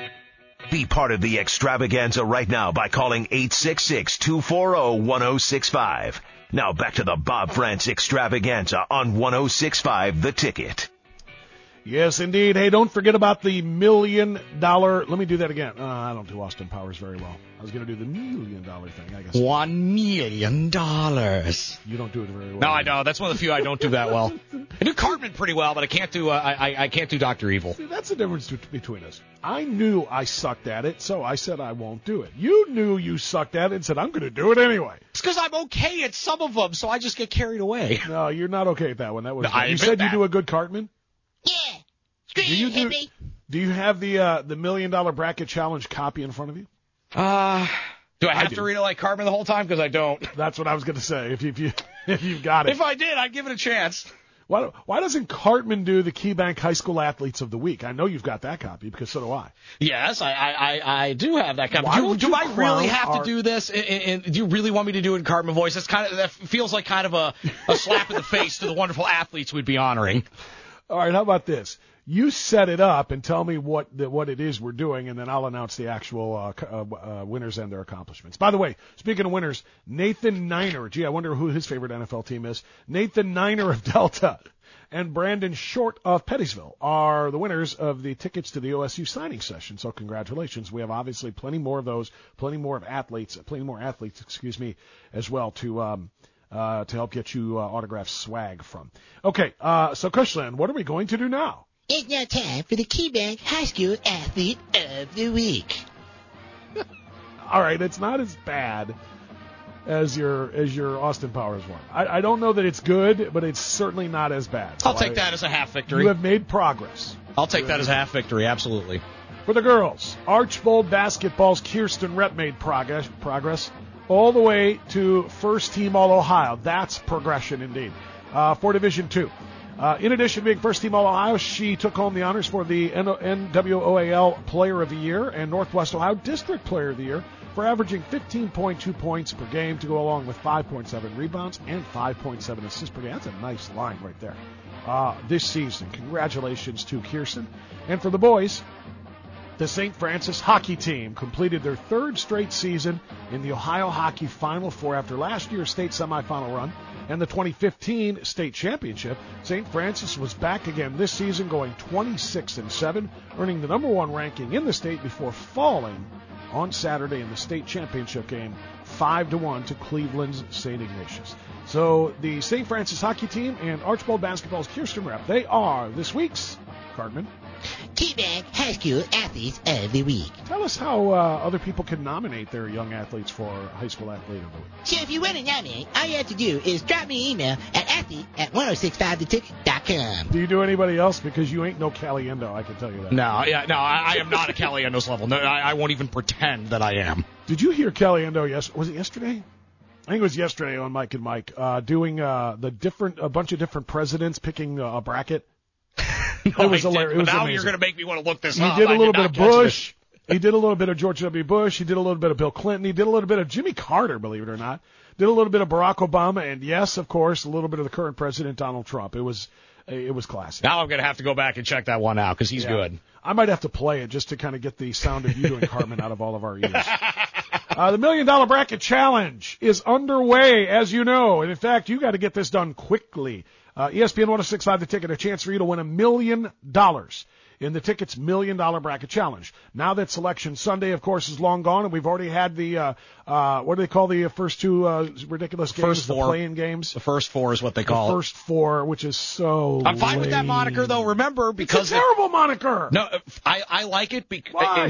Be part of the extravaganza right now by calling eight six six, two four zero, one zero six five. Now back to the Bob France extravaganza on one oh six point five The Ticket. Yes, indeed. Hey, don't forget about the million dollar. Let me do that again. Uh, I don't do Austin Powers very well. I was going to do the million dollar thing, I guess. One million dollars. You don't do it very well. No, I don't. That's one of the few I don't do that well. I do Cartman pretty well, but I can't do. Uh, I I can't do Doctor Evil. See, that's the difference between us. I knew I sucked at it, so I said I won't do it. You knew you sucked at it and said I'm going to do it anyway. It's because I'm okay at some of them, so I just get carried away. No, you're not okay at that one. That was. No, I you admit said that. you do a good Cartman. Yeah. Screw Do you you, do, hippie. do you have the uh, the million dollar bracket challenge copy in front of you? Uh, do I have I to do. read it like Cartman the whole time? Because I don't. That's what I was going to say. If you if you if you've got it. If I did, I'd give it a chance. Why why doesn't Cartman do the KeyBank High School Athletes of the Week? I know you've got that copy because so do I. Yes, I I, I, I do have that copy. Why Do, would do you I really clown have our- to do this? And, and, and do you really want me to do it in Cartman voice? That's kind of that feels like kind of a, a slap in the face to the wonderful athletes we'd be honoring. All right, how about this? You set it up and tell me what the, what it is we're doing, and then I'll announce the actual uh, c- uh, uh, winners and their accomplishments. By the way, speaking of winners, Nathan Niner. Gee, I wonder who his favorite N F L team is. Nathan Niner of Delta and Brandon Short of Pettisville are the winners of the tickets to the O S U signing session. So congratulations. We have obviously plenty more of those, plenty more of athletes, plenty more athletes, excuse me, as well to um, uh, to help get you uh, autographed swag from. Okay, uh, so Cushland, what are we going to do now? It's now time for the KeyBank High School Athlete of the Week. All right, it's not as bad as your as your Austin Powers one. I, I don't know that it's good, but it's certainly not as bad. I'll So take I- that as a half victory. You have made progress. I'll take that as a half victory, absolutely. For the girls, Archbold Basketball's Kirsten Rep made progress, progress all the way to first team All-Ohio. That's progression indeed. Uh, for Division Two. Uh, in addition to being first team All-Ohio, she took home the honors for the N W O A L Player of the Year and Northwest Ohio District Player of the Year for averaging fifteen point two points per game to go along with five point seven rebounds and five point seven assists per game. That's a nice line right there. Uh, this season. Congratulations to Kirsten. And for the boys, the Saint Francis hockey team completed their third straight season in the Ohio Hockey Final Four after last year's state semifinal run and the twenty fifteen state championship. Saint Francis was back again this season, going twenty-six and seven, earning the number one ranking in the state before falling on Saturday in the state championship game five to one to Cleveland's Saint Ignatius. So the Saint Francis hockey team and Archbold Basketball's Kirsten Rep, they are this week's Cartman. KeyBank High School Athletes of the Week. Tell us how uh, other people can nominate their young athletes for High School Athlete of the Week. So if you want to nominate, all you have to do is drop me an email at athlete at ten sixty-five the ticket dot com. Do you do anybody else? Because you ain't no Caliendo, I can tell you that. No, yeah, no, I, I am not a Caliendo's level. No, I, I won't even pretend that I am. Did you hear Caliendo, yes, was it yesterday? I think it was yesterday on Mike and Mike, uh, doing uh, the different, a bunch of different presidents picking uh, a bracket. No, it was I hilarious. didn't, It was but now amazing. you're going to make me want to look this He up. did a I little did bit not of catch this. Bush. He did a little bit of George W. Bush. He did a little bit of Bill Clinton. He did a little bit of Jimmy Carter, believe it or not. Did a little bit of Barack Obama, and yes, of course, a little bit of the current president, Donald Trump. It was, it was classic. Now I'm going to have to go back and check that one out because he's Yeah. good. I might have to play it just to kind of get the sound of you doing Cartman out of all of our ears. Uh, the Million Dollar Bracket Challenge is underway, as you know. And, in fact, you got to get this done quickly. Uh, E S P N ten sixty-five The Ticket, a chance for you to win a million dollars in the Ticket's Million Dollar Bracket Challenge. Now that Selection Sunday, of course, is long gone, and we've already had the, uh, uh, what do they call the first two uh, ridiculous games? First four. The play-in games? The first four is what they The call it. first four, which is so I'm fine with that lame. moniker, though. Remember, because It's a terrible moniker. no, I I like it because Why?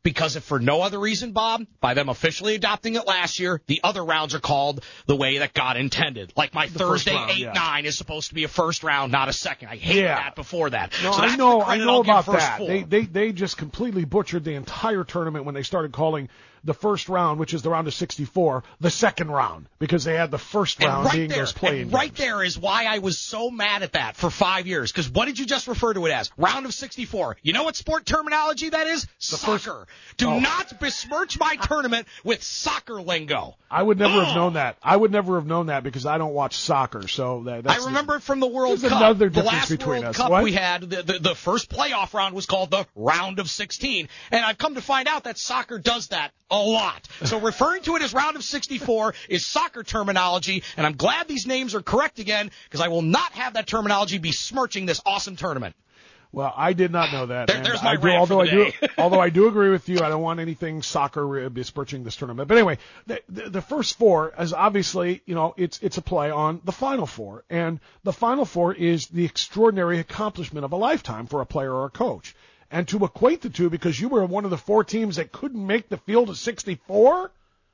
Because if for no other reason, Bob, by them officially adopting it last year, the other rounds are called the way that God intended. Like my The Thursday round, eight yeah. nine is supposed to be a first round, not a second. I hate Yeah. that before that. No, so I that's know, the I credit know I'll give about first that. four. They, they, they just completely butchered the entire tournament when they started calling the first round, which is the round of sixty-four, the second round, because they had the first And round right being there, those playing and right games. there is why I was so mad at that for five years. Because what did you just refer to it as? Round of sixty-four. You know what sport terminology that is? The soccer. first- Do Oh. not besmirch my tournament with soccer lingo. I would never Ugh. have known that. I would never have known that because I don't watch soccer. So that, that's I remember it from the World there's Cup. another The difference last between World us. Cup What? we had, the, the, the first playoff round was called the round of sixteen. And I've come to find out that soccer does that a lot. So referring to it as round of sixty-four is soccer terminology, and I'm glad these names are correct again because I will not have that terminology besmirching this awesome tournament. Well, I did not know that. There- and there's my I do, rant although for the I do, day. although I do agree with you, I don't want anything soccer besmirching this tournament. But anyway, the, the, the first four is obviously, you know, it's it's a play on the Final Four, and the Final Four is the extraordinary accomplishment of a lifetime for a player or a coach. And to equate the two, because you were one of the four teams that couldn't make the field of sixty-four,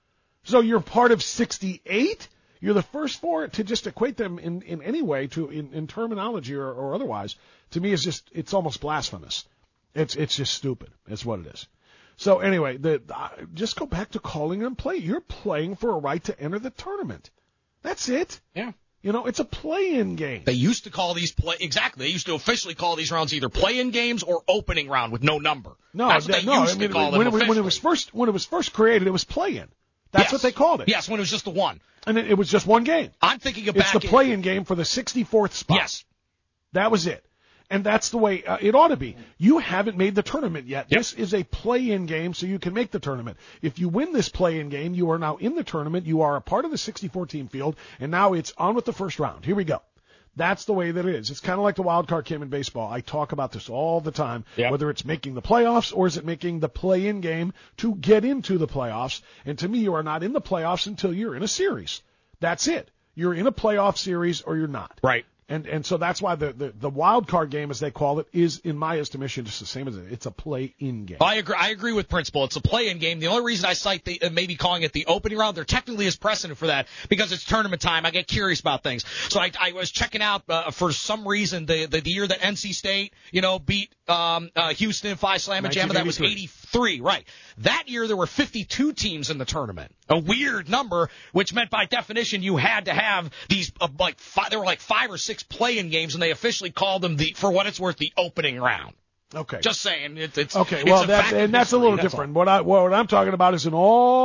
so you're part of sixty-eight. You're the first four to just equate them in, in any way to in, in terminology or, or otherwise. To me, is just it's almost blasphemous. It's it's just stupid. It's what it is. So anyway, the uh, just go back to calling them play. You're playing for a right to enter the tournament. That's it. Yeah. You know, it's a play-in game. They used to call these play exactly. They used to officially call these rounds either play-in games or opening round with no number. No, That's what they no. used I mean, to call when, them it, when it was officially. first when it was first created, it was play-in. That's Yes. what they called it. Yes, when it was just the one. And it, it was just one game. I'm thinking of It's back the in- play-in game for the sixty-fourth spot. Yes. That was it. And that's the way uh, it ought to be. You haven't made the tournament yet. Yep. This is a play-in game, so you can make the tournament. If you win this play-in game, you are now in the tournament. You are a part of the sixty-four team field, and now it's on with the first round. Here we go. That's the way that it is. It's kind of like the wild card game in baseball. I talk about this all the time, Yep. whether it's making the playoffs or is it making the play-in game to get into the playoffs. And to me, you are not in the playoffs until you're in a series. That's it. You're in a playoff series or you're not. Right. And and so that's why the, the, the wild card game, as they call it, is, in my estimation, just the same as it. It's a play-in game. I agree. I agree with principle. It's a play-in game. The only reason I cite the uh, maybe calling it the opening round, there technically is precedent for that because it's tournament time. I get curious about things. So I, I was checking out uh, for some reason the, the the year that N C State, you know, beat um, uh, Houston in Phi Slamma Jamma. That was eighty-three, right? That year there were fifty-two teams in the tournament. A weird number, which meant by definition you had to have these uh, like five, there were like five or six play-in games, and they officially called them the, for what it's worth, the opening round. Okay. Just saying, it, it's Okay, it's well, a that, fact of and that's a history, little that's different. What I what I'm talking about is in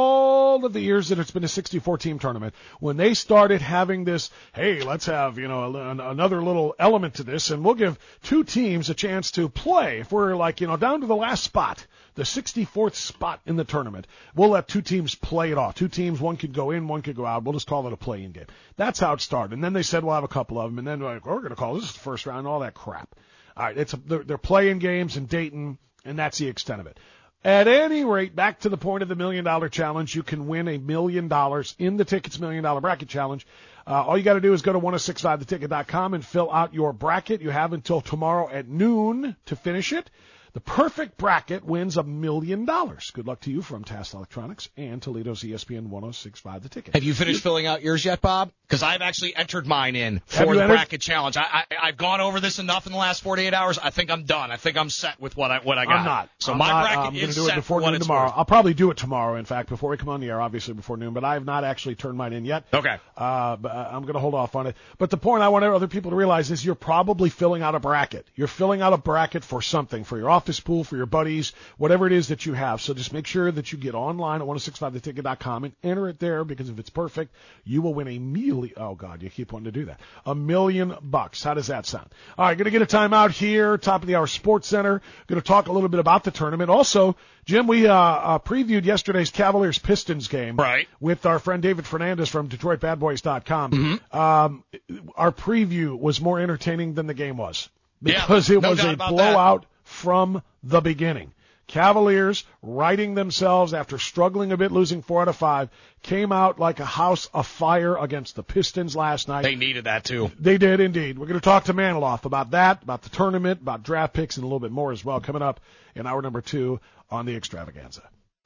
all of the years that it's been a sixty-four team tournament, when they started having this, hey, let's have you know an, another little element to this, and we'll give two teams a chance to play. If we're like you know down to the last spot, the sixty-fourth spot in the tournament, we'll let two teams play it off. Two teams, one could go in, one could go out. We'll just call it a play-in game. That's how it started. And then they said we'll have a couple of them, and then like, we're going to call this the first round, and all that crap. All right, it's a, they're, they're playing games in Dayton, and that's the extent of it. At any rate, back to the point of the million dollar challenge, you can win a million dollars in the Tickets Million Dollar Bracket Challenge. Uh, all you got to do is go to ten sixty-five the ticket dot com and fill out your bracket. You have until tomorrow at noon to finish it. The perfect bracket wins a million dollars. Good luck to you from Task Electronics and Toledo's E S P N ten sixty-five The Ticket. Have you finished filling out yours yet, Bob? Because I've actually entered mine in Have for you the entered? bracket challenge. I, I, I've gone over this enough in the last forty-eight hours. I think I'm done. I think I'm set with what I what I got. I'm not. So I'm my not, bracket I'm going to is do it set before for what noon it's tomorrow. worth. I'll probably do it tomorrow, in fact, before we come on the air, obviously before noon. But I have not actually turned mine in yet. Okay. Uh, but I'm going to hold off on it. But the point I want other people to realize is you're probably filling out a bracket. You're filling out a bracket for something, for your office pool, for your buddies, whatever it is that you have. So just make sure that you get online at ten sixty-five the ticket dot com and enter it there, because if it's perfect, you will win a million. Oh, God, you keep wanting to do that. A million bucks. How does that sound? All right, going to get a timeout here, top of the hour Sports Center. Going to talk a little bit about the tournament. Also, Jim, we uh, uh, previewed yesterday's Cavaliers-Pistons game right. with our friend David Fernandez from Detroit Bad Boys dot com. Mm-hmm. Um, our preview was more entertaining than the game was, Yeah, because it no was doubt a about blowout from the beginning. Cavaliers, righting themselves after struggling a bit, losing four out of five, came out like a house afire against the Pistons last night. They needed that, too. They did, indeed. We're going to talk to Maniloff about that, about the tournament, about draft picks, and a little bit more as well, coming up in hour number two on the Extravaganza.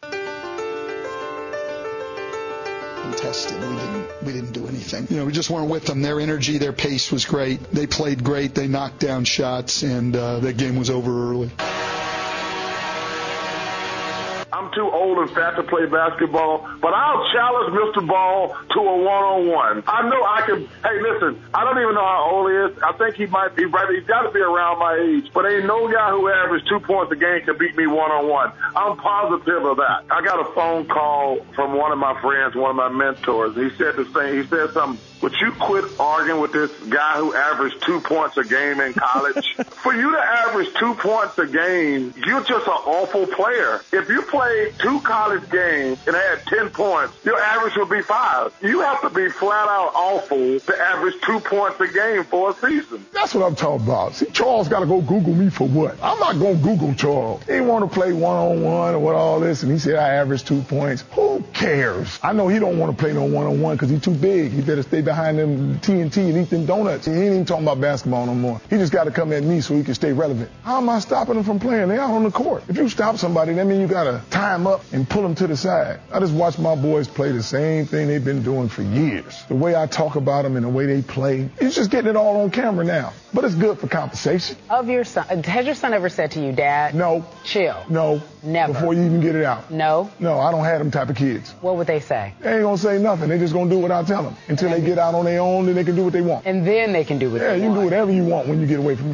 Contested. We didn't we didn't do anything. You know, we just weren't with them. Their energy, their pace was great. They played great. They knocked down shots, and uh, that game was over early. I'm too old and fat to play basketball, but I'll challenge Mister Ball to a one-on-one. I know I can. Hey, listen, I don't even know how old he is. I think he might be right. He's got to be around my age. But ain't no guy who averaged two points a game can beat me one-on-one. I'm positive of that. I got a phone call from one of my friends, one of my mentors. He said the same. He said something. Would you quit arguing with this guy who averaged two points a game in college? For you to average two points a game, you're just an awful player. If you played two college games and had ten points, your average would be five. You have to be flat out awful to average two points a game for a season. That's what I'm talking about. See, Charles got to go Google me for what? I'm not going to Google Charles. He want to play one-on-one or what all this, and he said I averaged two points. Who cares? I know he don't want to play no one-on-one because he's too big. He better stay behind them T N T and eat them donuts. He ain't even talking about basketball no more. He just got to come at me so he can stay relevant. How am I stopping him from playing? They out on the court. If you stop somebody, that means you got to tie him up and pull him to the side. I just watch my boys play the same thing they've been doing for years. The way I talk about them and the way they play, it's just getting it all on camera now. But it's good for conversation. Of your son, has your son ever said to you, Dad? No. Chill. No. Never. Before you even get it out. No. No, I don't have them type of kids. What would they say? They ain't gonna say nothing. They just gonna do what I tell them. Until they get out on their own, then they can do what they want. And then they can do what yeah, they want. Yeah, you can do whatever you want when you get away from me.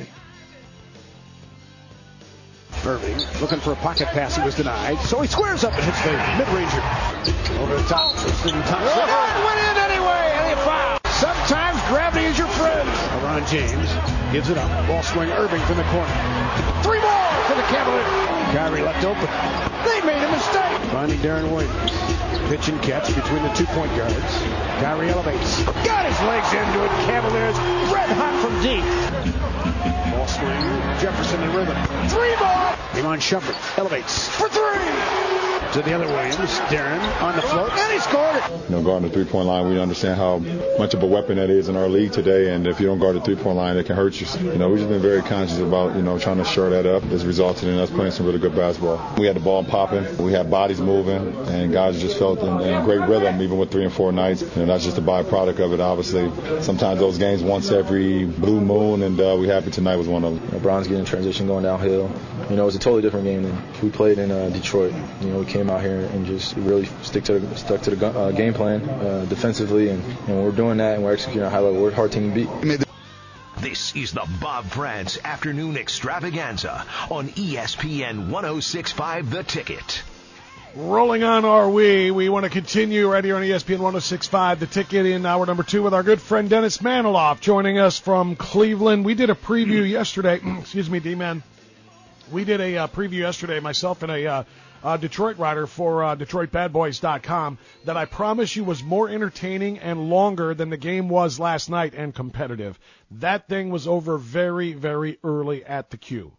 Irving looking for a pocket pass. He was denied. So he squares up and hits the mid-ranger. Over the top. Tristan Thompson. Oh, went in anyway. And a foul. Sometimes gravity is your friend. LeBron James gives it up. Ball swing Irving from the corner. Three more for the Cavaliers. Kyrie left open. They made a mistake. Finding Darren Williams. Pitch and catch between the two-point guards. Kyrie elevates. Got his legs into it. Cavaliers red hot from deep. Ball swing. Jefferson in rhythm. Three more. Iman Shumpert elevates for three. To the other Williams. Darren on the float. And he scored it. You know, guarding the three-point line, we understand how much of a weapon that is in our league today. And if you don't guard the three-point line, it can hurt you. You know, we've just been very conscious about, you know, trying to shore that up. It's resulted in us playing some really good basketball. We had the ball popping. We had bodies moving. And guys just felt in, in great rhythm, even with three and four nights. And that's just a byproduct of it, obviously. Sometimes those games once every blue moon, and uh, we happy tonight was one of them. You know, Bron's getting transition going downhill. You know, it was a totally different game than we played in uh, Detroit. You know, we came out here and just really stick to the, stuck to the uh, game plan uh, defensively, and, and we're doing that and we're executing at a high level. We're a hard team to beat. This is the Bob France Afternoon Extravaganza on E S P N ten sixty-five The Ticket. Rolling on are we. We want to continue right here on E S P N ten sixty-five The Ticket in hour number two with our good friend Dennis Maniloff joining us from Cleveland. We did a preview yesterday. Excuse me, D-Man. We did a uh, preview yesterday, myself and a uh, uh, Detroit writer for uh, Detroit Bad Boys dot com, that I promise you was more entertaining and longer than the game was last night, and competitive. That thing was over very, very early at the queue.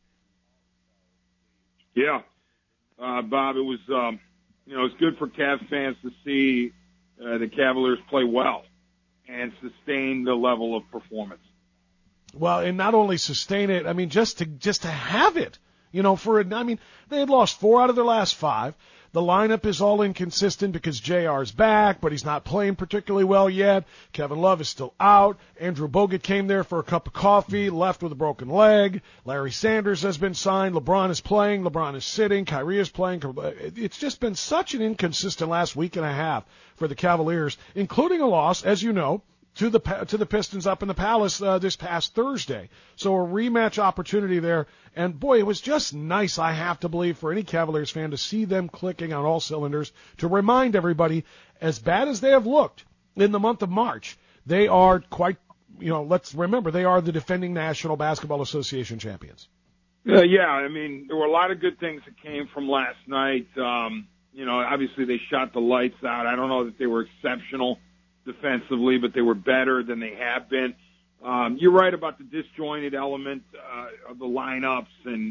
Yeah. Uh, Bob, it was, um, you know, it's good for Cavs fans to see uh, the Cavaliers play well and sustain the level of performance. Well, and not only sustain it, I mean, just to just to have it, you know, for it. I mean, they had lost four out of their last five. The lineup is all inconsistent because J R's back, but he's not playing particularly well yet. Kevin Love is still out. Andrew Bogut came there for a cup of coffee, left with a broken leg. Larry Sanders has been signed. LeBron is playing. LeBron is sitting. Kyrie is playing. It's just been such an inconsistent last week and a half for the Cavaliers, including a loss, as you know, to the to the Pistons up in the Palace uh, this past Thursday. So a rematch opportunity there. And, boy, it was just nice, I have to believe, for any Cavaliers fan to see them clicking on all cylinders, to remind everybody, as bad as they have looked in the month of March, they are quite, you know, let's remember, they are the defending National Basketball Association champions. Uh, yeah, I mean, there were a lot of good things that came from last night. Um, you know, obviously they shot the lights out. I don't know that they were exceptional defensively, but they were better than they have been. Um, you're right about the disjointed element uh, of the lineups, and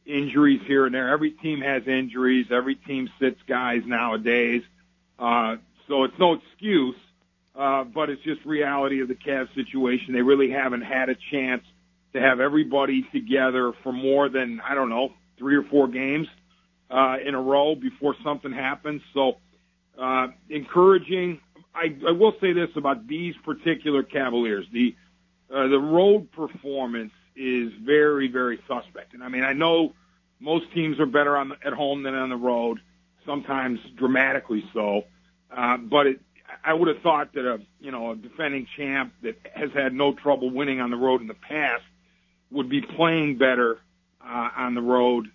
injuries here and there. Every team has injuries. Every team sits guys nowadays. Uh, so it's no excuse, uh, but it's just reality of the Cavs situation. They really haven't had a chance to have everybody together for more than, I don't know, three or four games uh, in a row before something happens. So uh, encouraging. I, I will say this about these particular Cavaliers. The uh, the road performance is very, very suspect. And, I mean, I know most teams are better on the, at home than on the road, sometimes dramatically so. Uh, but it, I would have thought that a, you know, a defending champ that has had no trouble winning on the road in the past would be playing better uh, on the road,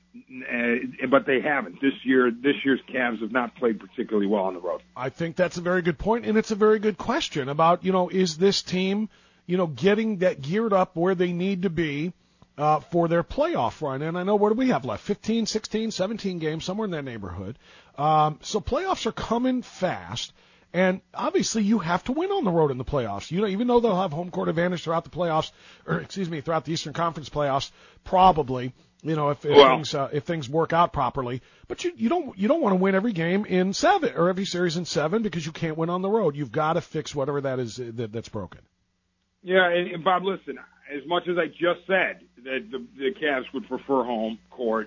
uh, but they haven't. This year, this year's Cavs have not played particularly well on the road. I think that's a very good point, and it's a very good question about, you know, is this team, you know, getting that geared up where they need to be uh, for their playoff run. And I know, what do we have left? fifteen, sixteen, seventeen games, somewhere in that neighborhood. Um, so playoffs are coming fast. And obviously you have to win on the road in the playoffs. You know, even though they'll have home court advantage throughout the playoffs, or excuse me, throughout the Eastern Conference playoffs, probably, you know, if, if well, things uh, if things work out properly. But you you don't you don't want to win every game in seven or every series in seven because you can't win on the road. You've got to fix whatever that is that, that's broken. Yeah, and, and Bob, listen, as much as I just said that the, the Cavs would prefer home court,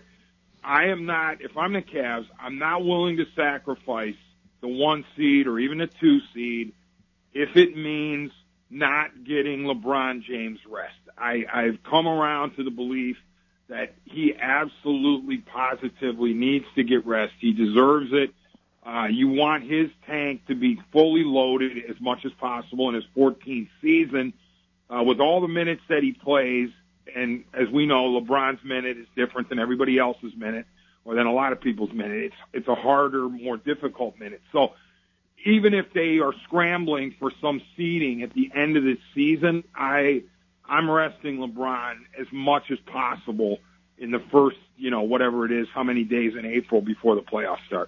I am not, if I'm the Cavs, I'm not willing to sacrifice the one seed or even a two seed if it means not getting LeBron James rest. I, I've come around to the belief that he absolutely, positively needs to get rest. He deserves it. Uh, you want his tank to be fully loaded as much as possible in his fourteenth season. Uh, with all the minutes that he plays, and as we know, LeBron's minute is different than everybody else's minute, or than a lot of people's minute. It's it's a harder, more difficult minute. So even if they are scrambling for some seeding at the end of this season, I I'm resting LeBron as much as possible in the first, you know, whatever it is, how many days in April before the playoffs start.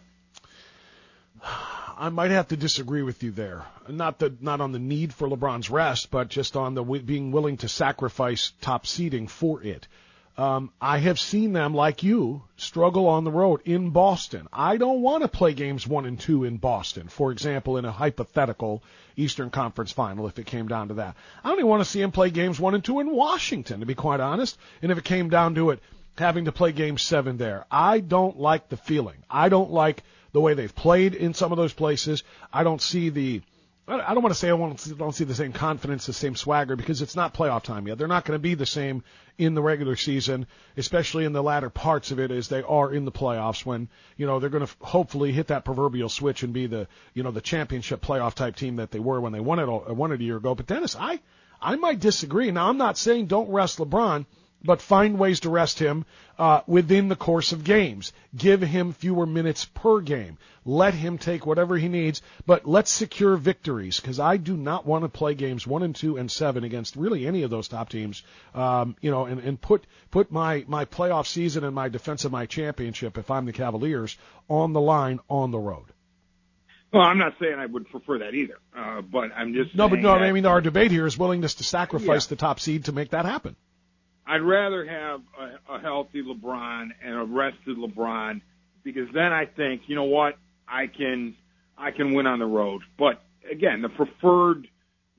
I might have to disagree with you there. Not the not on the need for LeBron's rest, but just on the w- being willing to sacrifice top seeding for it. Um, I have seen them, like you, struggle on the road in Boston. I don't want to play games one and two in Boston, for example, in a hypothetical Eastern Conference final, if it came down to that. I don't even want to see him play games one and two in Washington, to be quite honest. And if it came down to it, having to play game seven there. I don't like the feeling. I don't like the way they've played in some of those places. I don't see the I don't want to say I don't see the same confidence, the same swagger, because it's not playoff time yet. They're not going to be the same in the regular season, especially in the latter parts of it, as they are in the playoffs when, you know, they're going to hopefully hit that proverbial switch and be the, you know, the championship playoff type team that they were when they won it, won it a year ago. But Dennis, I, I might disagree. Now, I'm not saying don't rest LeBron, but find ways to rest him uh, within the course of games. Give him fewer minutes per game. Let him take whatever he needs, but let's secure victories, because I do not want to play games one and two and seven against really any of those top teams. Um, you know, and, and put put my my playoff season and my defense of my championship, if I'm the Cavaliers, on the line on the road. Well, I'm not saying I would prefer that either, uh, but I'm just no, but no. That, I mean, our debate here is willingness to sacrifice yeah. the top seed to make that happen. I'd rather have a, a healthy LeBron and a rested LeBron, because then I think, you know what, I can I can win on the road. But again, the preferred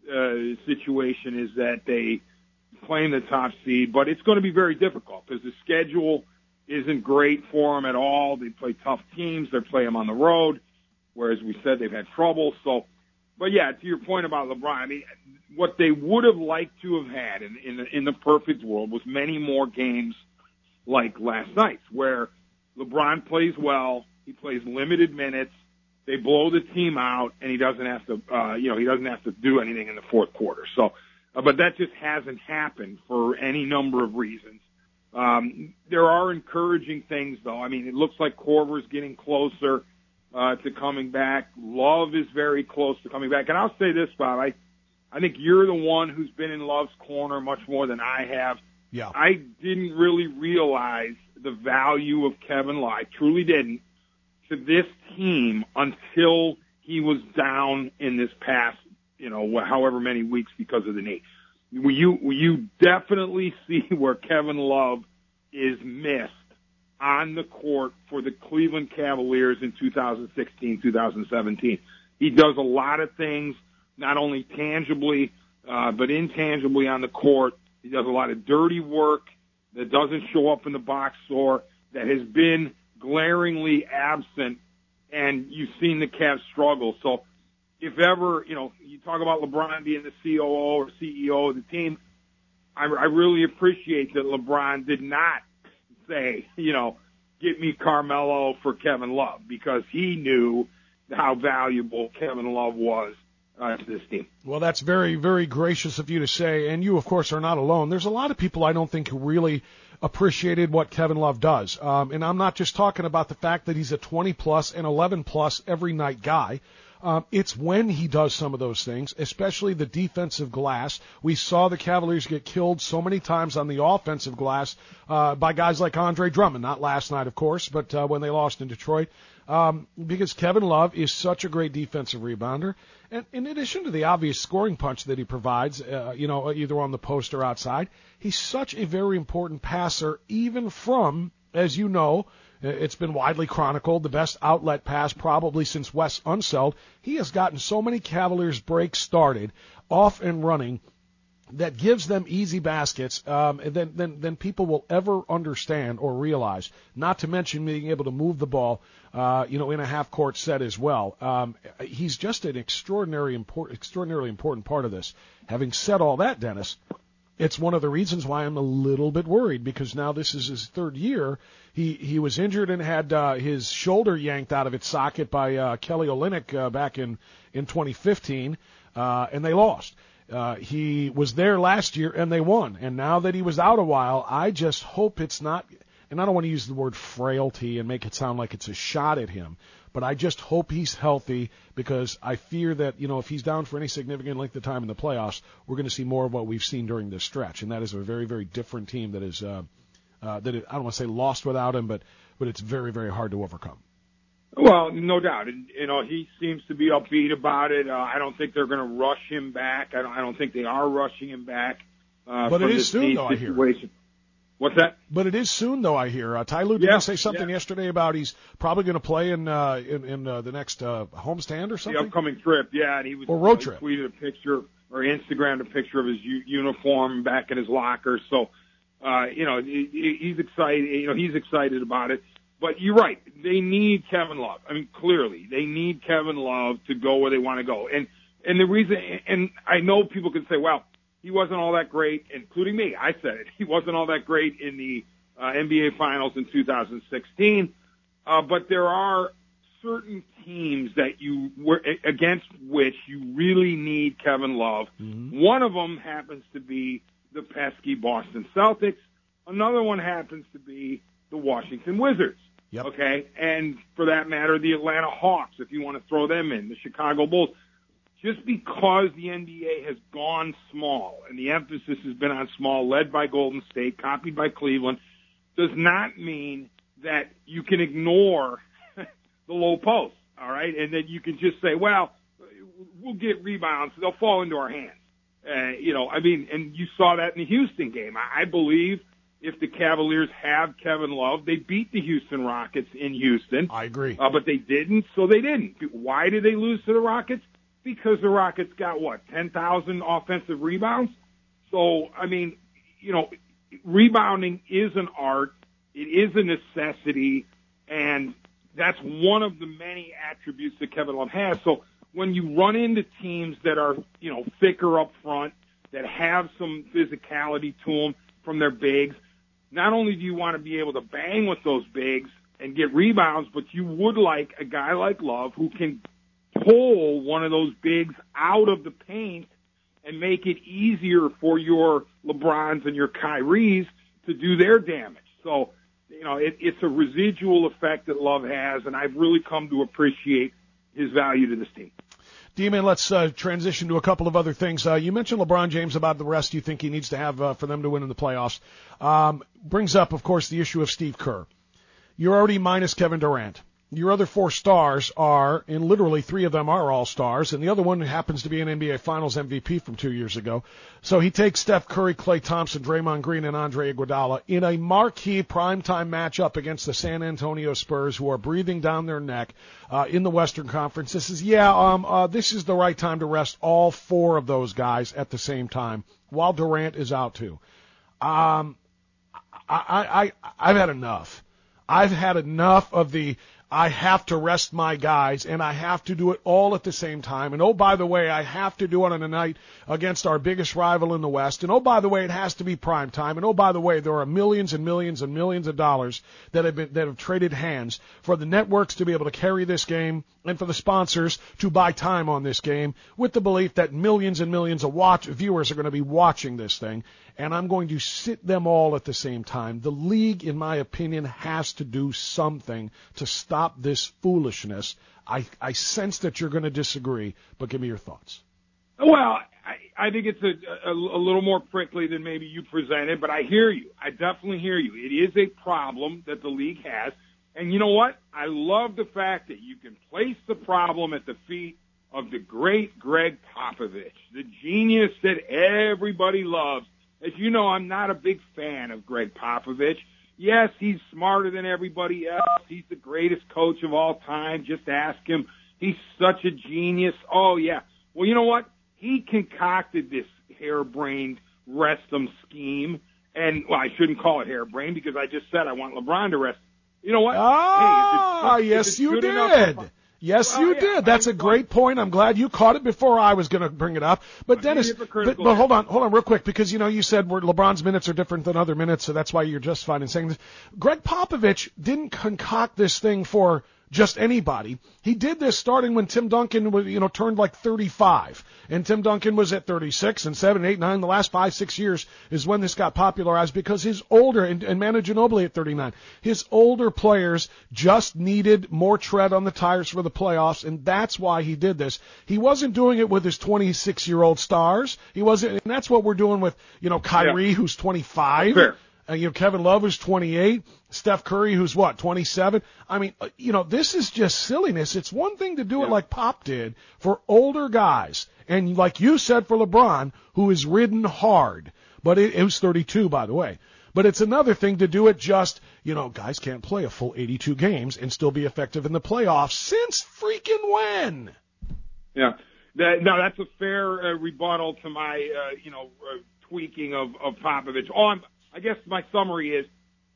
uh, situation is that they play in the top seed, but it's going to be very difficult because the schedule isn't great for them at all. They play tough teams. They play them on the road, whereas we said they've had trouble. So, but yeah, to your point about LeBron, I mean, what they would have liked to have had in, in, the, in the perfect world was many more games like last night's, where LeBron plays well, he plays limited minutes, they blow the team out, and he doesn't have to, uh, you know, he doesn't have to do anything in the fourth quarter. So, uh, but that just hasn't happened for any number of reasons. Um, there are encouraging things, though. I mean, it looks like Korver's getting closer uh, to coming back. Love is very close to coming back. And I'll say this, Bob, I, I think you're the one who's been in Love's corner much more than I have. Yeah. I didn't really realize the value of Kevin Love. I truly didn't, to this team until he was down in this past, you know, however many weeks because of the knee. You, you definitely see where Kevin Love is missed on the court for the Cleveland Cavaliers in two thousand sixteen, two thousand seventeen. He does a lot of things, not only tangibly, uh, but intangibly on the court. He does a lot of dirty work that doesn't show up in the box score, that has been glaringly absent, and you've seen the Cavs struggle. So if ever, you know, you talk about LeBron being the C O O or C E O of the team, I, I really appreciate that LeBron did not say, you know, get me Carmelo for Kevin Love, because he knew how valuable Kevin Love was uh, to this team. Well, that's very, very gracious of you to say, and you, of course, are not alone. There's a lot of people I don't think who really appreciated what Kevin Love does, um, and I'm not just talking about the fact that he's a twenty-plus and eleven-plus every night guy. Um, it's when he does some of those things, especially the defensive glass. We saw the Cavaliers get killed so many times on the offensive glass uh, by guys like Andre Drummond, not last night, of course, but uh, when they lost in Detroit, um, because Kevin Love is such a great defensive rebounder. And in addition to the obvious scoring punch that he provides, uh, you know, either on the post or outside, he's such a very important passer, even from, as you know, it's been widely chronicled, the best outlet pass probably since Wes Unseld. He has gotten so many Cavaliers breaks started, off and running, that gives them easy baskets um, than, than, than people will ever understand or realize, not to mention being able to move the ball, uh, you know, in a half-court set as well. Um, he's just an extraordinary import, extraordinarily important part of this. Having said all that, Dennis, it's one of the reasons why I'm a little bit worried, because now this is his third year. He he was injured and had uh, his shoulder yanked out of its socket by uh, Kelly Olynyk uh, back in, in twenty fifteen, uh, and they lost. Uh, he was there last year, and they won. And now that he was out a while, I just hope it's not, and I don't want to use the word frailty and make it sound like it's a shot at him, but I just hope he's healthy, because I fear that, you know, if he's down for any significant length of time in the playoffs, we're going to see more of what we've seen during this stretch, and that is a very, very different team that is, uh, uh, that is, I don't want to say lost without him, but, but it's very, very hard to overcome. Well, no doubt. You know, he seems to be upbeat about it. Uh, I don't think they're going to rush him back. I don't, I don't think they are rushing him back. Uh, but from it is this soon, though, situation. I hear. What's that? But it is soon, though, I hear. Uh, Ty Lue, did yeah, you say something yeah. yesterday about he's probably going to play in uh, in, in uh, the next uh, homestand or something? The upcoming trip, yeah. And he was, or road he trip. tweeted a picture or Instagrammed a picture of his u- uniform back in his locker. So, uh, you know, he, he's excited. You know, he's excited about it. But you're right. They need Kevin Love. I mean, clearly, they need Kevin Love to go where they want to go. And and the reason, and I know people can say, well, he wasn't all that great, including me. I said it. He wasn't all that great in the uh, N B A Finals in two thousand sixteen. Uh, but there are certain teams that you were against which you really need Kevin Love. Mm-hmm. One of them happens to be the pesky Boston Celtics. Another one happens to be the Washington Wizards. Yep. Okay, and for that matter, the Atlanta Hawks, if you want to throw them in, the Chicago Bulls. Just because the N B A has gone small, and the emphasis has been on small, led by Golden State, copied by Cleveland, does not mean that you can ignore the low post, all right? And that you can just say, well, we'll get rebounds. They'll fall into our hands. Uh, you know, I mean, and you saw that in the Houston game. I, I believe if the Cavaliers have Kevin Love, they beat the Houston Rockets in Houston. I agree. Uh, but they didn't, so they didn't. Why did they lose to the Rockets? Because the Rockets got, what, ten thousand offensive rebounds? So, I mean, you know, rebounding is an art. It is a necessity, and that's one of the many attributes that Kevin Love has. So when you run into teams that are, you know, thicker up front, that have some physicality to them from their bigs, not only do you want to be able to bang with those bigs and get rebounds, but you would like a guy like Love who can pull one of those bigs out of the paint and make it easier for your LeBrons and your Kyries to do their damage. So, you know, it, it's a residual effect that Love has, and I've really come to appreciate his value to this team. D-Man, let's uh, transition to a couple of other things. Uh, you mentioned LeBron James about the rest you think he needs to have uh, for them to win in the playoffs. Um, brings up, of course, the issue of Steve Kerr. You're already minus Kevin Durant. Your other four stars are, and literally three of them are all-stars, and the other one happens to be an N B A Finals M V P from two years ago. So he takes Steph Curry, Klay Thompson, Draymond Green, and Andre Iguodala in a marquee primetime matchup against the San Antonio Spurs, who are breathing down their neck uh, in the Western Conference. This is, yeah, um, uh, this is the right time to rest all four of those guys at the same time, while Durant is out too. Um, I, I, I've had enough. I've had enough of the I have to rest my guys, and I have to do it all at the same time. And, oh, by the way, I have to do it on a night against our biggest rival in the West. And, oh, by the way, it has to be prime time. And, oh, by the way, there are millions and millions and millions of dollars that have been that have traded hands for the networks to be able to carry this game and for the sponsors to buy time on this game with the belief that millions and millions of watch viewers are going to be watching this thing. And I'm going to sit them all at the same time. The league, in my opinion, has to do something to stop this foolishness. I, I sense that you're going to disagree, but give me your thoughts. Well, I, I think it's a, a, a little more prickly than maybe you presented, but I hear you. I definitely hear you. It is a problem that the league has. And you know what? I love the fact that you can place the problem at the feet of the great Greg Popovich, the genius that everybody loves. As you know, I'm not a big fan of Greg Popovich. Yes, he's smarter than everybody else. He's the greatest coach of all time. Just ask him. He's such a genius. Oh, yeah. Well, you know what? He concocted this harebrained rest him scheme. And, well, I shouldn't call it harebrained because I just said I want LeBron to rest. You know what? Ah, hey, if it's, yes, if it's you did. Enough, Yes, well, you yeah, did. That's a great point. I'm glad you caught it before I was going to bring it up. But Dennis, but, but hold on, hold on real quick, because, you know, you said we're, LeBron's minutes are different than other minutes, so that's why you're justified in saying this. Greg Popovich didn't concoct this thing for just anybody. He did this starting when Tim Duncan was, you know, turned like thirty-five. And Tim Duncan was at thirty-six and seven, eight, nine. The last five, six years is when this got popularized because his older, and, and Manu Ginobili at thirty-nine, his older players just needed more tread on the tires for the playoffs, and that's why he did this. He wasn't doing it with his twenty-six-year-old stars. He wasn't, and that's what we're doing with, you know, Kyrie, yeah. who's twenty-five. Fair. Uh, you know, Kevin Love, who's twenty-eight. Steph Curry, who's what, twenty-seven? I mean, uh, you know, this is just silliness. It's one thing to do yeah. it like Pop did for older guys. And like you said for LeBron, who is ridden hard. But it, it was thirty-two, by the way. But it's another thing to do it just, you know, guys can't play a full eighty-two games and still be effective in the playoffs. Since freaking when? Yeah. That, no, that's a fair uh, rebuttal to my, uh, you know, uh, tweaking of, of Popovich. Oh, I'm, I guess my summary is,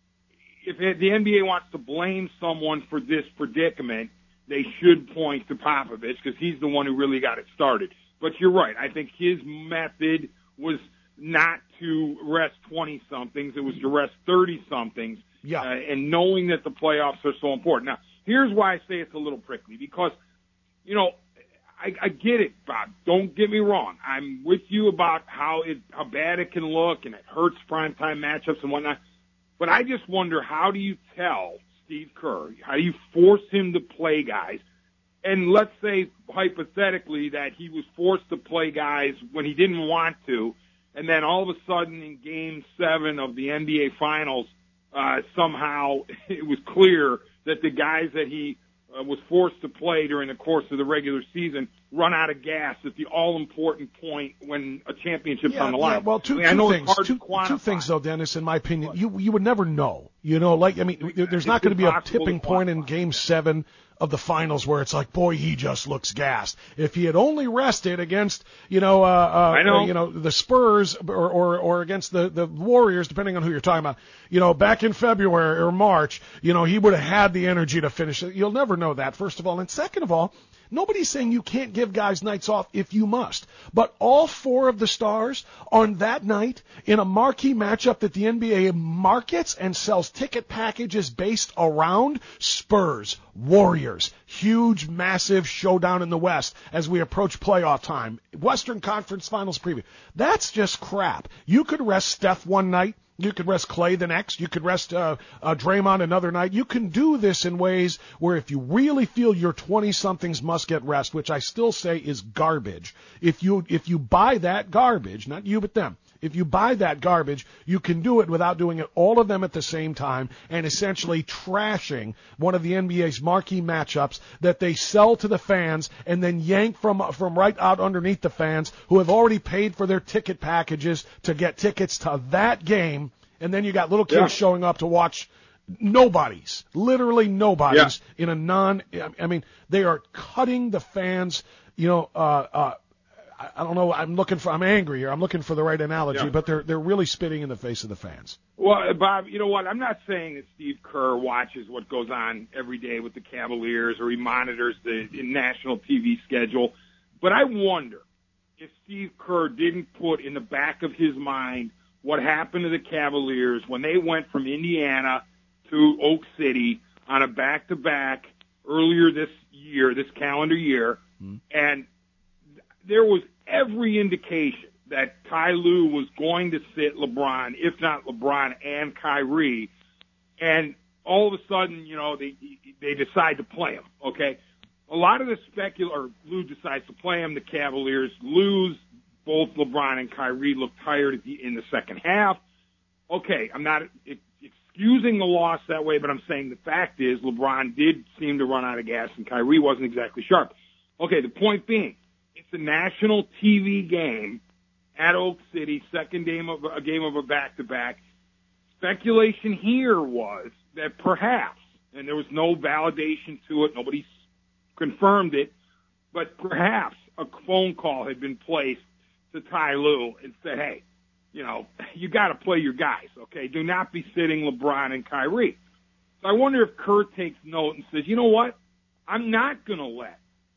if the N B A wants to blame someone for this predicament, they should point to Popovich because he's the one who really got it started. But you're right. I think his method was not to rest twenty-somethings. It was to rest thirty-somethings. Yeah. Uh, and knowing that the playoffs are so important. Now, here's why I say it's a little prickly. Because, you know, I, I get it, Bob. Don't get me wrong. I'm with you about how it, how bad it can look, and it hurts primetime matchups and whatnot. But I just wonder, how do you tell Steve Kerr, how do you force him to play guys? And let's say, hypothetically, that he was forced to play guys when he didn't want to, and then all of a sudden in Game seven of the N B A Finals, uh, somehow it was clear that the guys that he uh, was forced to play during the course of the regular season run out of gas at the all-important point when a championship's yeah, on the line. Yeah, well, two, I mean, two I things. Two, two things, though, Dennis, in my opinion. You you would never know. You know, like, I mean, there's not going to be a tipping point in Game seven of the finals where it's like, boy, he just looks gassed. If he had only rested against, you know, uh, uh, I know. uh you know, the Spurs or, or, or against the, the Warriors, depending on who you're talking about, you know, back in February or March, you know, he would have had the energy to finish it. You'll never know that, first of all. And second of all, nobody's saying you can't give guys nights off if you must. But all four of the stars on that night in a marquee matchup that the N B A markets and sells ticket packages based around Spurs, Warriors, huge, massive showdown in the West as we approach playoff time. Western Conference Finals preview. That's just crap. You could rest Steph one night. You could rest Klay the next. You could rest uh, uh, Draymond another night. You can do this in ways where if you really feel your twenty-somethings must get rest, which I still say is garbage, if you if you buy that garbage, not you but them, If you buy that garbage, you can do it without doing it all of them at the same time and essentially trashing one of the N B A's marquee matchups that they sell to the fans and then yank from from right out underneath the fans who have already paid for their ticket packages to get tickets to that game. And then you got little kids yeah. showing up to watch nobodies, literally nobodies yeah. in a non, I mean, they are cutting the fans, you know, uh, uh, I don't know, I'm looking for, I'm angry here, I'm looking for the right analogy, yeah. but they're, they're really spitting in the face of the fans. Well, Bob, you know what, I'm not saying that Steve Kerr watches what goes on every day with the Cavaliers or he monitors the national T V schedule, but I wonder if Steve Kerr didn't put in the back of his mind what happened to the Cavaliers when they went from Indiana to Oak City on a back-to-back earlier this year, this calendar year, mm-hmm. and there was every indication that Ty Lue was going to sit LeBron, if not LeBron and Kyrie, and all of a sudden, you know, they they decide to play him, okay? A lot of the specul or Lue decides to play him, the Cavaliers lose. Both LeBron and Kyrie look tired at the, in the second half. Okay, I'm not excusing the loss that way, but I'm saying the fact is LeBron did seem to run out of gas and Kyrie wasn't exactly sharp. Okay, the point being, it's a national T V game at Oak City, second game of a game of a back-to-back. Speculation here was that perhaps, and there was no validation to it, nobody confirmed it, but perhaps a phone call had been placed to Ty Lue and said, hey, you know, you got to play your guys, okay? Do not be sitting LeBron and Kyrie. So I wonder if Kerr takes note and says, you know what? I'm not going to let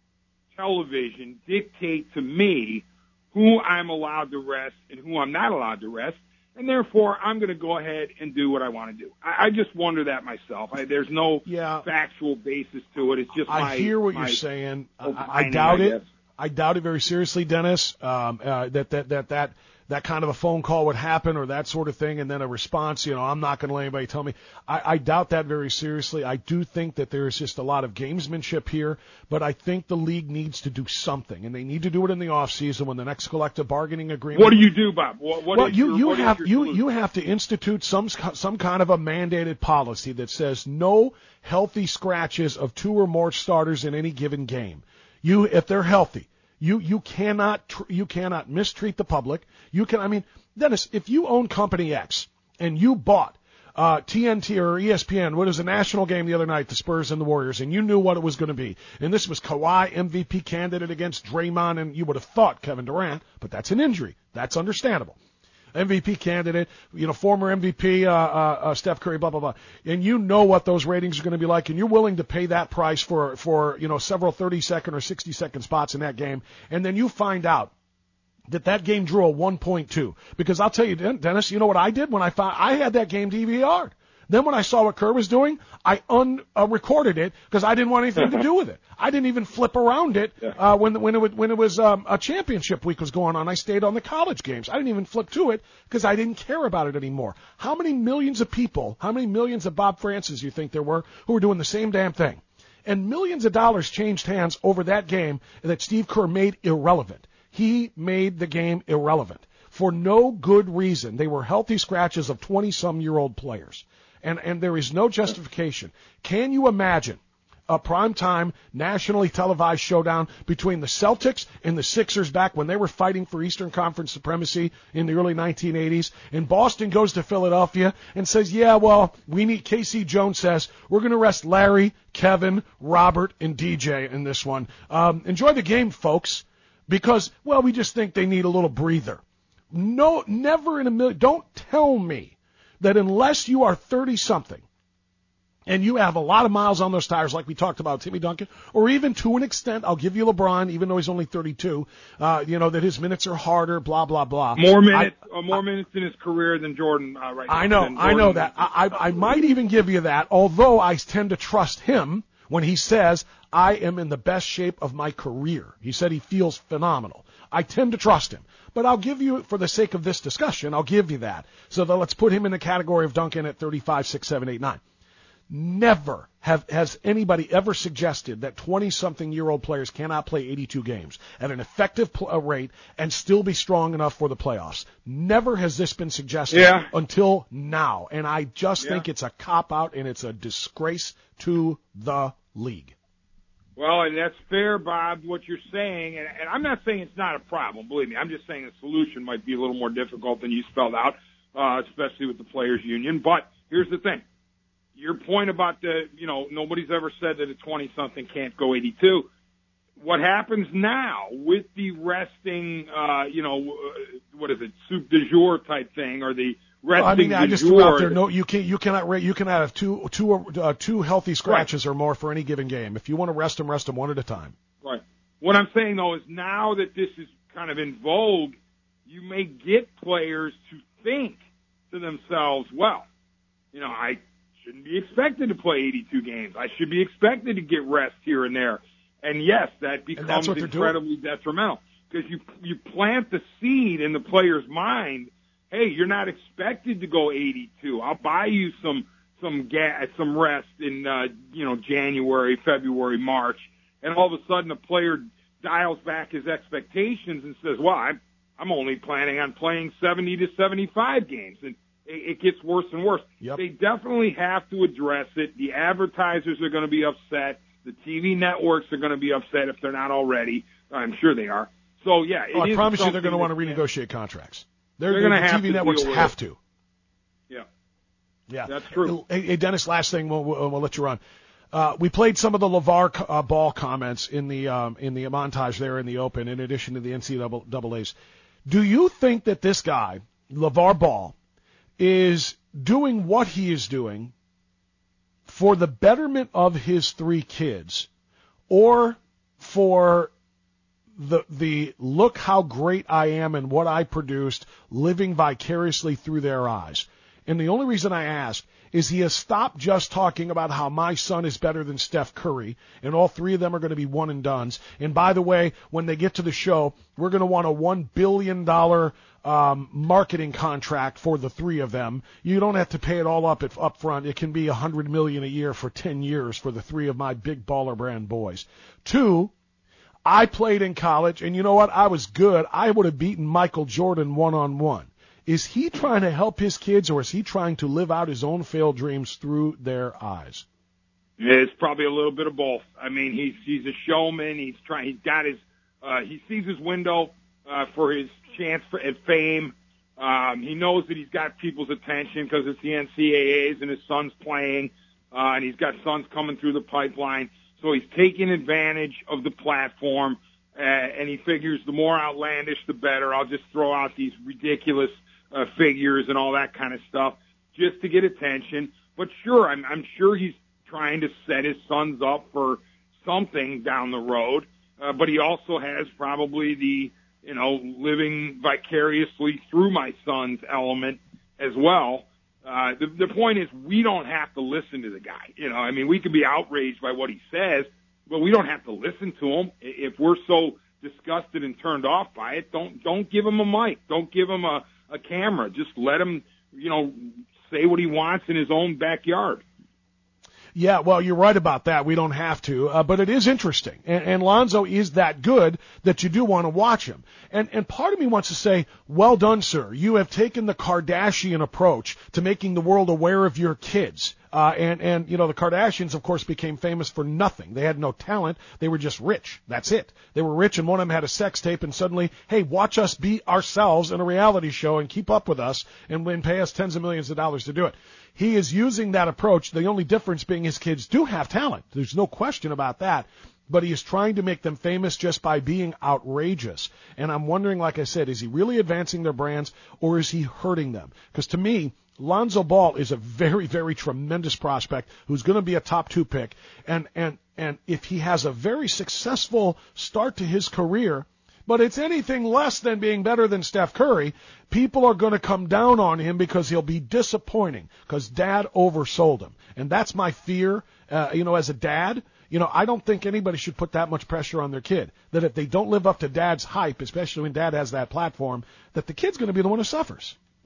television dictate to me who I'm allowed to rest and who I'm not allowed to rest, and therefore I'm going to go ahead and do what I want to do. I, I just wonder that myself. I, there's no yeah. factual basis to it. It's just I my, hear what my you're saying. opining, I, I doubt I it. guess. I doubt it very seriously, Dennis, um, uh, that, that, that, that, that kind of a phone call would happen or that sort of thing, and then a response, you know, I'm not going to let anybody tell me. I, I doubt that very seriously. I do think that there's just a lot of gamesmanship here, but I think the league needs to do something, and they need to do it in the off season when the next collective bargaining agreement. What do you do, Bob? What, what well, is you, your, you what have is your you, you have to institute some some kind of a mandated policy that says no healthy scratches of two or more starters in any given game. You, if they're healthy, you you cannot tr- you cannot mistreat the public. You can, I mean, Dennis, if you own Company X and you bought uh, T N T or E S P N, what was a national game the other night, the Spurs and the Warriors, and you knew what it was going to be, and this was Kawhi M V P candidate against Draymond, and you would have thought Kevin Durant, but that's an injury. That's understandable. M V P candidate, you know, former M V P, uh, uh, uh, Steph Curry, blah, blah, blah. And you know what those ratings are going to be like, and you're willing to pay that price for, for, you know, several thirty second or sixty second spots in that game. And then you find out that that game drew a one point two. Because I'll tell you, Dennis, you know what I did when I found, I had that game D V R'd. Then when I saw what Kerr was doing, I un-recorded uh, it because I didn't want anything to do with it. I didn't even flip around it uh, when when it was, when it was um, a championship week was going on. I stayed on the college games. I didn't even flip to it because I didn't care about it anymore. How many millions of people, how many millions of Bob Francis you think there were who were doing the same damn thing? And millions of dollars changed hands over that game that Steve Kerr made irrelevant. He made the game irrelevant for no good reason. They were healthy scratches of twenty-some-year-old players. And, and there is no justification. Can you imagine a primetime, nationally televised showdown between the Celtics and the Sixers back when they were fighting for Eastern Conference supremacy in the early nineteen eighties? And Boston goes to Philadelphia and says, yeah, well, we need, K C Jones says, we're going to rest Larry, Kevin, Robert, and D J in this one. Um, enjoy the game, folks, because, well, we just think they need a little breather. No, never in a million. Don't tell me that unless you are thirty-something and you have a lot of miles on those tires like we talked about Timmy Duncan, or even to an extent, I'll give you LeBron, even though he's only thirty-two, uh, you know, that his minutes are harder, blah, blah, blah. More minutes I, uh, more I, minutes in his career than Jordan uh, right now. I know, I know that. I, I, I might even give you that, although I tend to trust him when he says, I am in the best shape of my career. He said he feels phenomenal. I tend to trust him. But I'll give you, for the sake of this discussion, I'll give you that. So that let's put him in the category of Duncan at thirty-five, six, seven, eight, nine. Never have has anybody ever suggested that twenty-something-year-old players cannot play eighty-two games at an effective pl- uh, rate and still be strong enough for the playoffs. Never has this been suggested yeah. until now, and I just yeah. think it's a cop-out and it's a disgrace to the league. Well, and that's fair, Bob, what you're saying, and, and I'm not saying it's not a problem, believe me. I'm just saying the solution might be a little more difficult than you spelled out, uh, especially with the players' union. But here's the thing. Your point about the, you know, nobody's ever said that a twenty-something can't go eighty-two. What happens now with the resting, uh, you know, what is it, soup du jour type thing, or the resting well, I mean, du I just jour, threw out there. No, you can't. You cannot. You cannot have two, two, uh, two healthy scratches right. or more for any given game. If you want to rest them, rest them one at a time. Right. What I'm saying though is now that this is kind of in vogue, you may get players to think to themselves, well, you know, I shouldn't be expected to play eighty-two games. I should be expected to get rest here and there. And yes, that becomes incredibly detrimental because you you plant the seed in the player's mind. Hey, you're not expected to go eighty-two. I'll buy you some some ga- some rest in uh, you know January, February, March, and all of a sudden the player dials back his expectations and says, "Well, I'm I'm only planning on playing seventy to seventy-five games," and it gets worse and worse. Yep. They definitely have to address it. The advertisers are going to be upset. The T V networks are going to be upset if they're not already. I'm sure they are. So, yeah. It oh, I is promise you they're going to want to that, renegotiate contracts. They're, they're going to the have T V to networks deal with have it. to. Yeah. Yeah. That's true. Hey, hey Dennis, last thing, we'll, we'll, we'll let you run. Uh, we played some of the LeVar uh, Ball comments in the um, in the montage there in the Open, in addition to the N C double A's. Do you think that this guy, LeVar Ball, is doing what he is doing for the betterment of his three kids, or for the the look how great I am and what I produced, living vicariously through their eyes? And the only reason I ask is he has stopped just talking about how my son is better than Steph Curry, and all three of them are going to be one and dones. And by the way, when they get to the show, we're going to want a one billion dollars um, marketing contract for the three of them. You don't have to pay it all up at, up front. It can be one hundred million dollars a year for ten years for the three of my big baller brand boys. Two, I played in college, and you know what? I was good. I would have beaten Michael Jordan one-on-one. Is he trying to help his kids, or is he trying to live out his own failed dreams through their eyes? It's probably a little bit of both. I mean, he's he's a showman. He's trying. He's got his. Uh, he sees his window uh, for his chance for, at fame. Um, he knows that he's got people's attention because it's the N C double A's and his son's playing, uh, and he's got sons coming through the pipeline. So he's taking advantage of the platform, uh, and he figures the more outlandish, the better. I'll just throw out these ridiculous Uh, figures and all that kind of stuff just to get attention. But sure, I'm, I'm sure he's trying to set his sons up for something down the road. Uh, but he also has probably the, you know, living vicariously through my sons element as well. Uh, the, the point is we don't have to listen to the guy. You know, I mean, we can be outraged by what he says, but we don't have to listen to him. If we're so disgusted and turned off by it, don't, don't give him a mic. Don't give him a, a camera. Just let him, you know, say what he wants in his own backyard. Yeah, well, you're right about that. We don't have to, uh, but it is interesting. And, and Lonzo is that good that you do want to watch him. And, and part of me wants to say, well done, sir. You have taken the Kardashian approach to making the world aware of your kids. Uh, and, and, you know, the Kardashians, of course, became famous for nothing. They had no talent. They were just rich. That's it. They were rich, and one of them had a sex tape, and suddenly, hey, watch us be ourselves in a reality show and keep up with us and, and pay us tens of millions of dollars to do it. He is using that approach, the only difference being his kids do have talent. There's no question about that. But he is trying to make them famous just by being outrageous. And I'm wondering, like I said, is he really advancing their brands, or is he hurting them? Because to me, Lonzo Ball is a very, very tremendous prospect who's going to be a top two pick. And, and, and if he has a very successful start to his career, but it's anything less than being better than Steph Curry, people are going to come down on him because he'll be disappointing because dad oversold him. And that's my fear, uh, you know, as a dad. You know, I don't think anybody should put that much pressure on their kid, that if they don't live up to dad's hype, especially when dad has that platform, that the kid's going to be the one who suffers.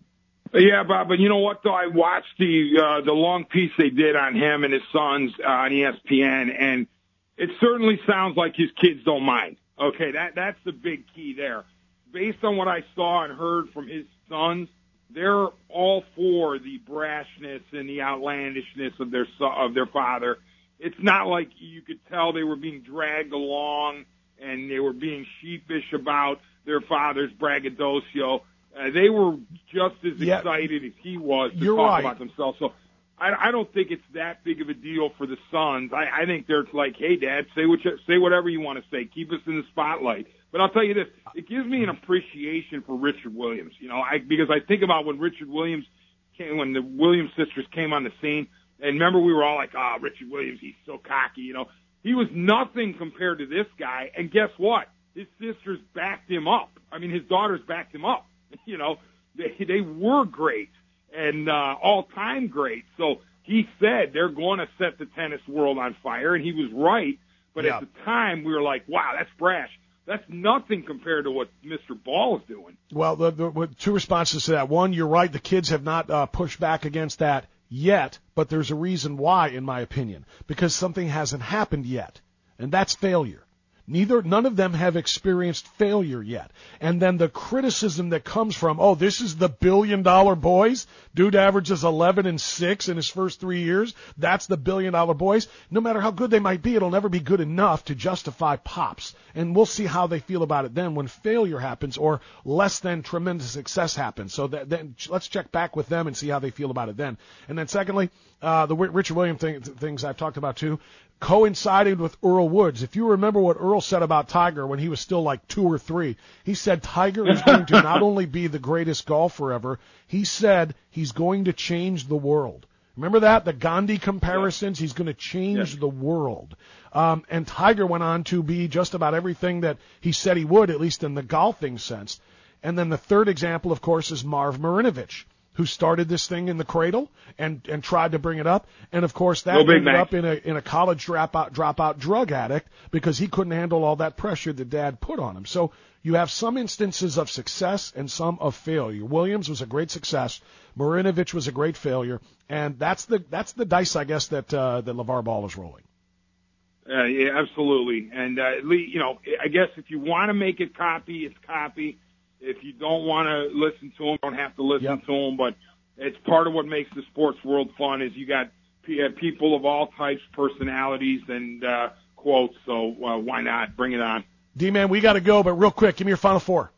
Yeah, Bob, but you know what, though? I watched the uh, the long piece they did on him and his sons uh, on E S P N, and it certainly sounds like his kids don't mind. Okay, that that's the big key there. Based on what I saw and heard from his sons, they're all for the brashness and the outlandishness of their son, of their father. It's not like you could tell they were being dragged along and they were being sheepish about their father's braggadocio. Uh, they were just as yep. excited as he was to You're talk right. about themselves. So I, I don't think it's that big of a deal for the Suns. I, I think they're like, hey, Dad, say what you, say whatever you want to say. Keep us in the spotlight. But I'll tell you this, it gives me an appreciation for Richard Williams, you know, I, because I think about when Richard Williams came, when the Williams sisters came on the scene, and remember we were all like, ah, oh, Richard Williams, he's so cocky, you know. He was nothing compared to this guy, and guess what? His sisters backed him up. I mean, his daughters backed him up. You know, they, they were great and uh, all-time great. So he said they're going to set the tennis world on fire, and he was right. But yeah. at the time, we were like, wow, that's brash. That's nothing compared to what Mister Ball is doing. Well, the, the, two responses to that. One, you're right. The kids have not uh, pushed back against that yet, but there's a reason why, in my opinion, because something hasn't happened yet, and that's failure. Neither, none of them have experienced failure yet. And then the criticism that comes from, oh, this is the billion dollar boys. Dude averages eleven and six in his first three years. That's the billion dollar boys. No matter how good they might be, it'll never be good enough to justify pops. And we'll see how they feel about it then when failure happens or less than tremendous success happens. So that, then let's check back with them and see how they feel about it then. And then secondly, uh, the Richard Williams thing, things I've talked about too, coincided with Earl Woods. If you remember what Earl said about Tiger when he was still like two or three, he said Tiger is going to not only be the greatest golfer ever, he said he's going to change the world. Remember that? The Gandhi comparisons, he's going to change yeah. the world. Um, and Tiger went on to be just about everything that he said he would, at least in the golfing sense. And then the third example, of course, is Marv Marinovich, who started this thing in the cradle and, and tried to bring it up. And, of course, that no ended Mac. up in a in a college dropout, dropout drug addict because he couldn't handle all that pressure that Dad put on him. So you have some instances of success and some of failure. Williams was a great success. Marinovich was a great failure. And that's the that's the dice, I guess, that uh, that LeVar Ball is rolling. Uh, yeah, absolutely. And, uh, you know, I guess if you want to make it copy, it's copy. If you don't want to listen to them, don't have to listen yep. to them. But it's part of what makes the sports world fun is you got people of all types, personalities, and uh, quotes. So uh, why not? Bring it on. D-Man, we got to go, but real quick, give me your final four.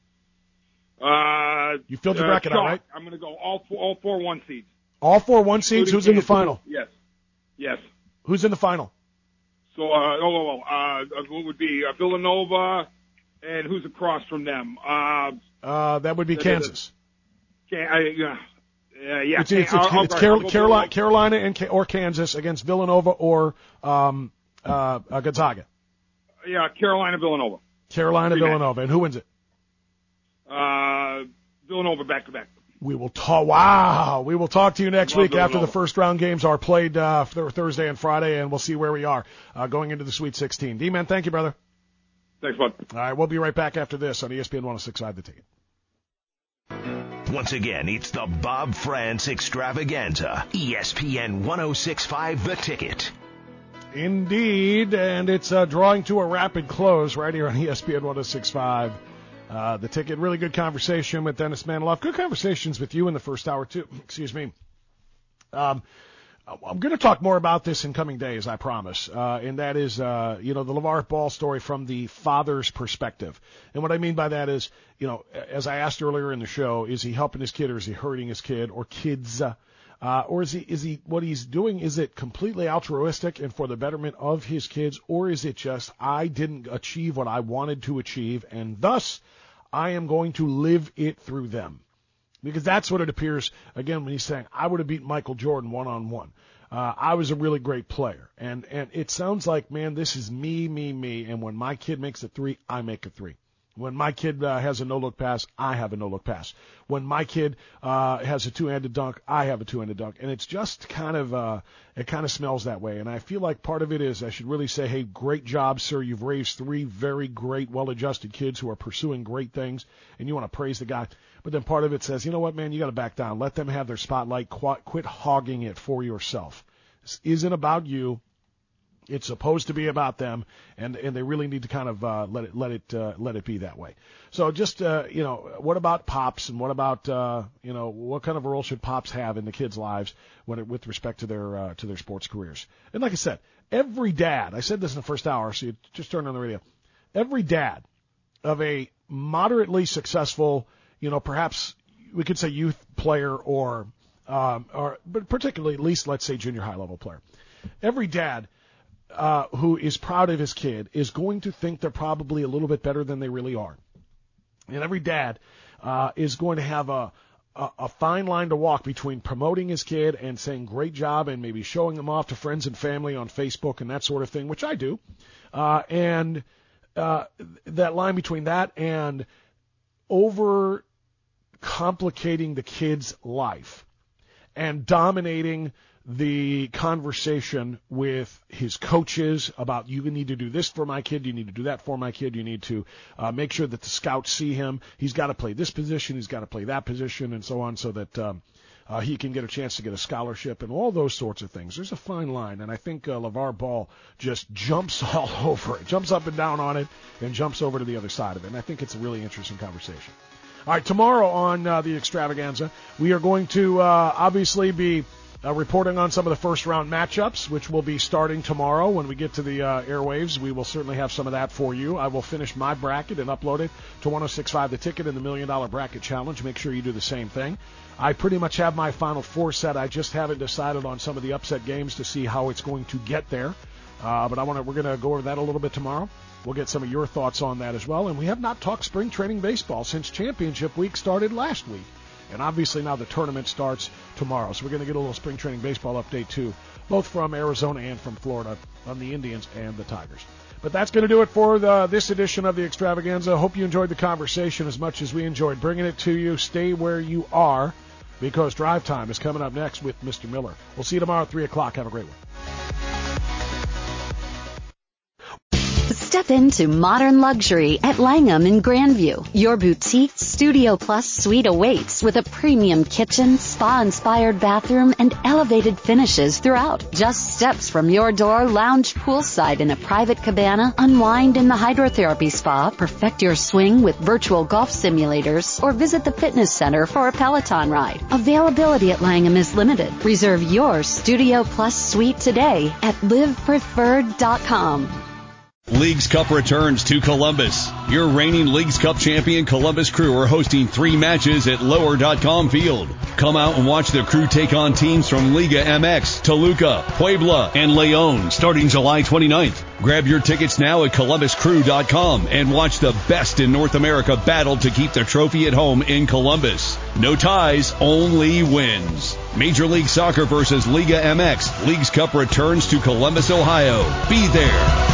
Uh, you filled your uh, bracket chalk. out, right? I'm going to go all four, all four one seeds. All four one seeds? Who's in the final? Yes. Yes. Who's in the final? So, uh, oh, oh, uh, what would be uh, Villanova, and who's across from them? Uh, uh, that would be Kansas. Can, I, uh, yeah, yeah. It's, it's, it's, I'll, it's I'll, Carol, I'll Carolina, Carolina and or Kansas against Villanova or um, uh, uh, Gonzaga. Yeah, Carolina, Villanova. Carolina, Three Villanova, matches. and who wins it? Uh, Villanova back to back. We will talk. Wow, we will talk to you next Love week Villanova. after the first round games are played uh, th- Thursday and Friday, and we'll see where we are uh, going into the Sweet sixteen. D-Man, thank you, brother. Thanks, bud. All right, we'll be right back after this on E S P N one oh six point five The Ticket. Once again, it's the Bob France Extravaganza. E S P N one oh six point five The Ticket. Indeed, and it's uh, drawing to a rapid close right here on E S P N one oh six point five. Uh, the Ticket. Really good conversation with Dennis Maniloff. Good conversations with you in the first hour, too. Excuse me. Um, I'm going to talk more about this in coming days, I promise. Uh, and that is, uh, you know, the LeVar Ball story from the father's perspective. And what I mean by that is, you know, as I asked earlier in the show, is he helping his kid or is he hurting his kid or kids? Uh, uh, or is he, is he, what he's doing, is it completely altruistic and for the betterment of his kids? Or is it just, I didn't achieve what I wanted to achieve and thus I am going to live it through them? Because that's what it appears, again, when he's saying, I would have beaten Michael Jordan one-on-one. Uh, I was a really great player. And, and it sounds like, man, this is me, me, me. And when my kid makes a three, I make a three. When my kid uh, has a no-look pass, I have a no-look pass. When my kid uh, has a two-handed dunk, I have a two-handed dunk. And it's just kind of, uh, it kind of smells that way. And I feel like part of it is I should really say, hey, great job, sir. You've raised three very great, well-adjusted kids who are pursuing great things, and you want to praise the guy. But then part of it says, you know what, man, you got to back down. Let them have their spotlight. Qu- quit hogging it for yourself. This isn't about you. It's supposed to be about them, and, and they really need to kind of uh, let it let it uh, let it be that way. So just uh, you know, what about pops, and what about uh, you know, what kind of a role should pops have in the kids' lives when it, with respect to their uh, to their sports careers? And like I said, every dad, I said this in the first hour, so you just turned on the radio. Every dad of a moderately successful, you know, perhaps we could say youth player or um, or but particularly at least let's say junior high level player. Every dad Uh, who is proud of his kid is going to think they're probably a little bit better than they really are. And every dad uh, is going to have a, a, a fine line to walk between promoting his kid and saying great job and maybe showing them off to friends and family on Facebook and that sort of thing, which I do. Uh, and uh, that line between that and over complicating the kid's life and dominating the conversation with his coaches about you need to do this for my kid, you need to do that for my kid, you need to uh, make sure that the scouts see him, he's got to play this position, he's got to play that position, and so on, so that um, uh, he can get a chance to get a scholarship and all those sorts of things. There's a fine line, and I think uh, LeVar Ball just jumps all over it, jumps up and down on it, and jumps over to the other side of it, and I think it's a really interesting conversation. All right, tomorrow on uh, the Extravaganza, we are going to uh, obviously be Uh, reporting on some of the first-round matchups, which will be starting tomorrow when we get to the uh, airwaves. We will certainly have some of that for you. I will finish my bracket and upload it to ten sixty-five The Ticket and the Million Dollar Bracket Challenge. Make sure you do the same thing. I pretty much have my Final Four set. I just haven't decided on some of the upset games to see how it's going to get there. Uh, but I want to. We're going to go over that a little bit tomorrow. We'll get some of your thoughts on that as well. And we have not talked spring training baseball since championship week started last week. And obviously now the tournament starts tomorrow. So we're going to get a little spring training baseball update, too, both from Arizona and from Florida on the Indians and the Tigers. But that's going to do it for the, this edition of the Extravaganza. Hope you enjoyed the conversation as much as we enjoyed bringing it to you. Stay where you are, because Drive Time is coming up next with Mister Miller. We'll see you tomorrow at three o'clock. Have a great one. Step into modern luxury at Langham in Grandview. Your boutique Studio Plus suite awaits with a premium kitchen, spa-inspired bathroom, and elevated finishes throughout. Just steps from your door, lounge poolside in a private cabana, unwind in the hydrotherapy spa, perfect your swing with virtual golf simulators, or visit the fitness center for a Peloton ride. Availability at Langham is limited. Reserve your Studio Plus suite today at live preferred dot com. Leagues Cup returns to Columbus. Your reigning Leagues Cup champion Columbus Crew are hosting three matches at lower dot com Field. Come out and watch the Crew take on teams from Liga M X, Toluca, Puebla, and Leon starting July twenty-ninth. Grab your tickets now at columbus crew dot com and watch the best in North America battle to keep the trophy at home in Columbus. No ties, only wins. Major League Soccer versus Liga M X. Leagues Cup returns to Columbus, Ohio. Be there.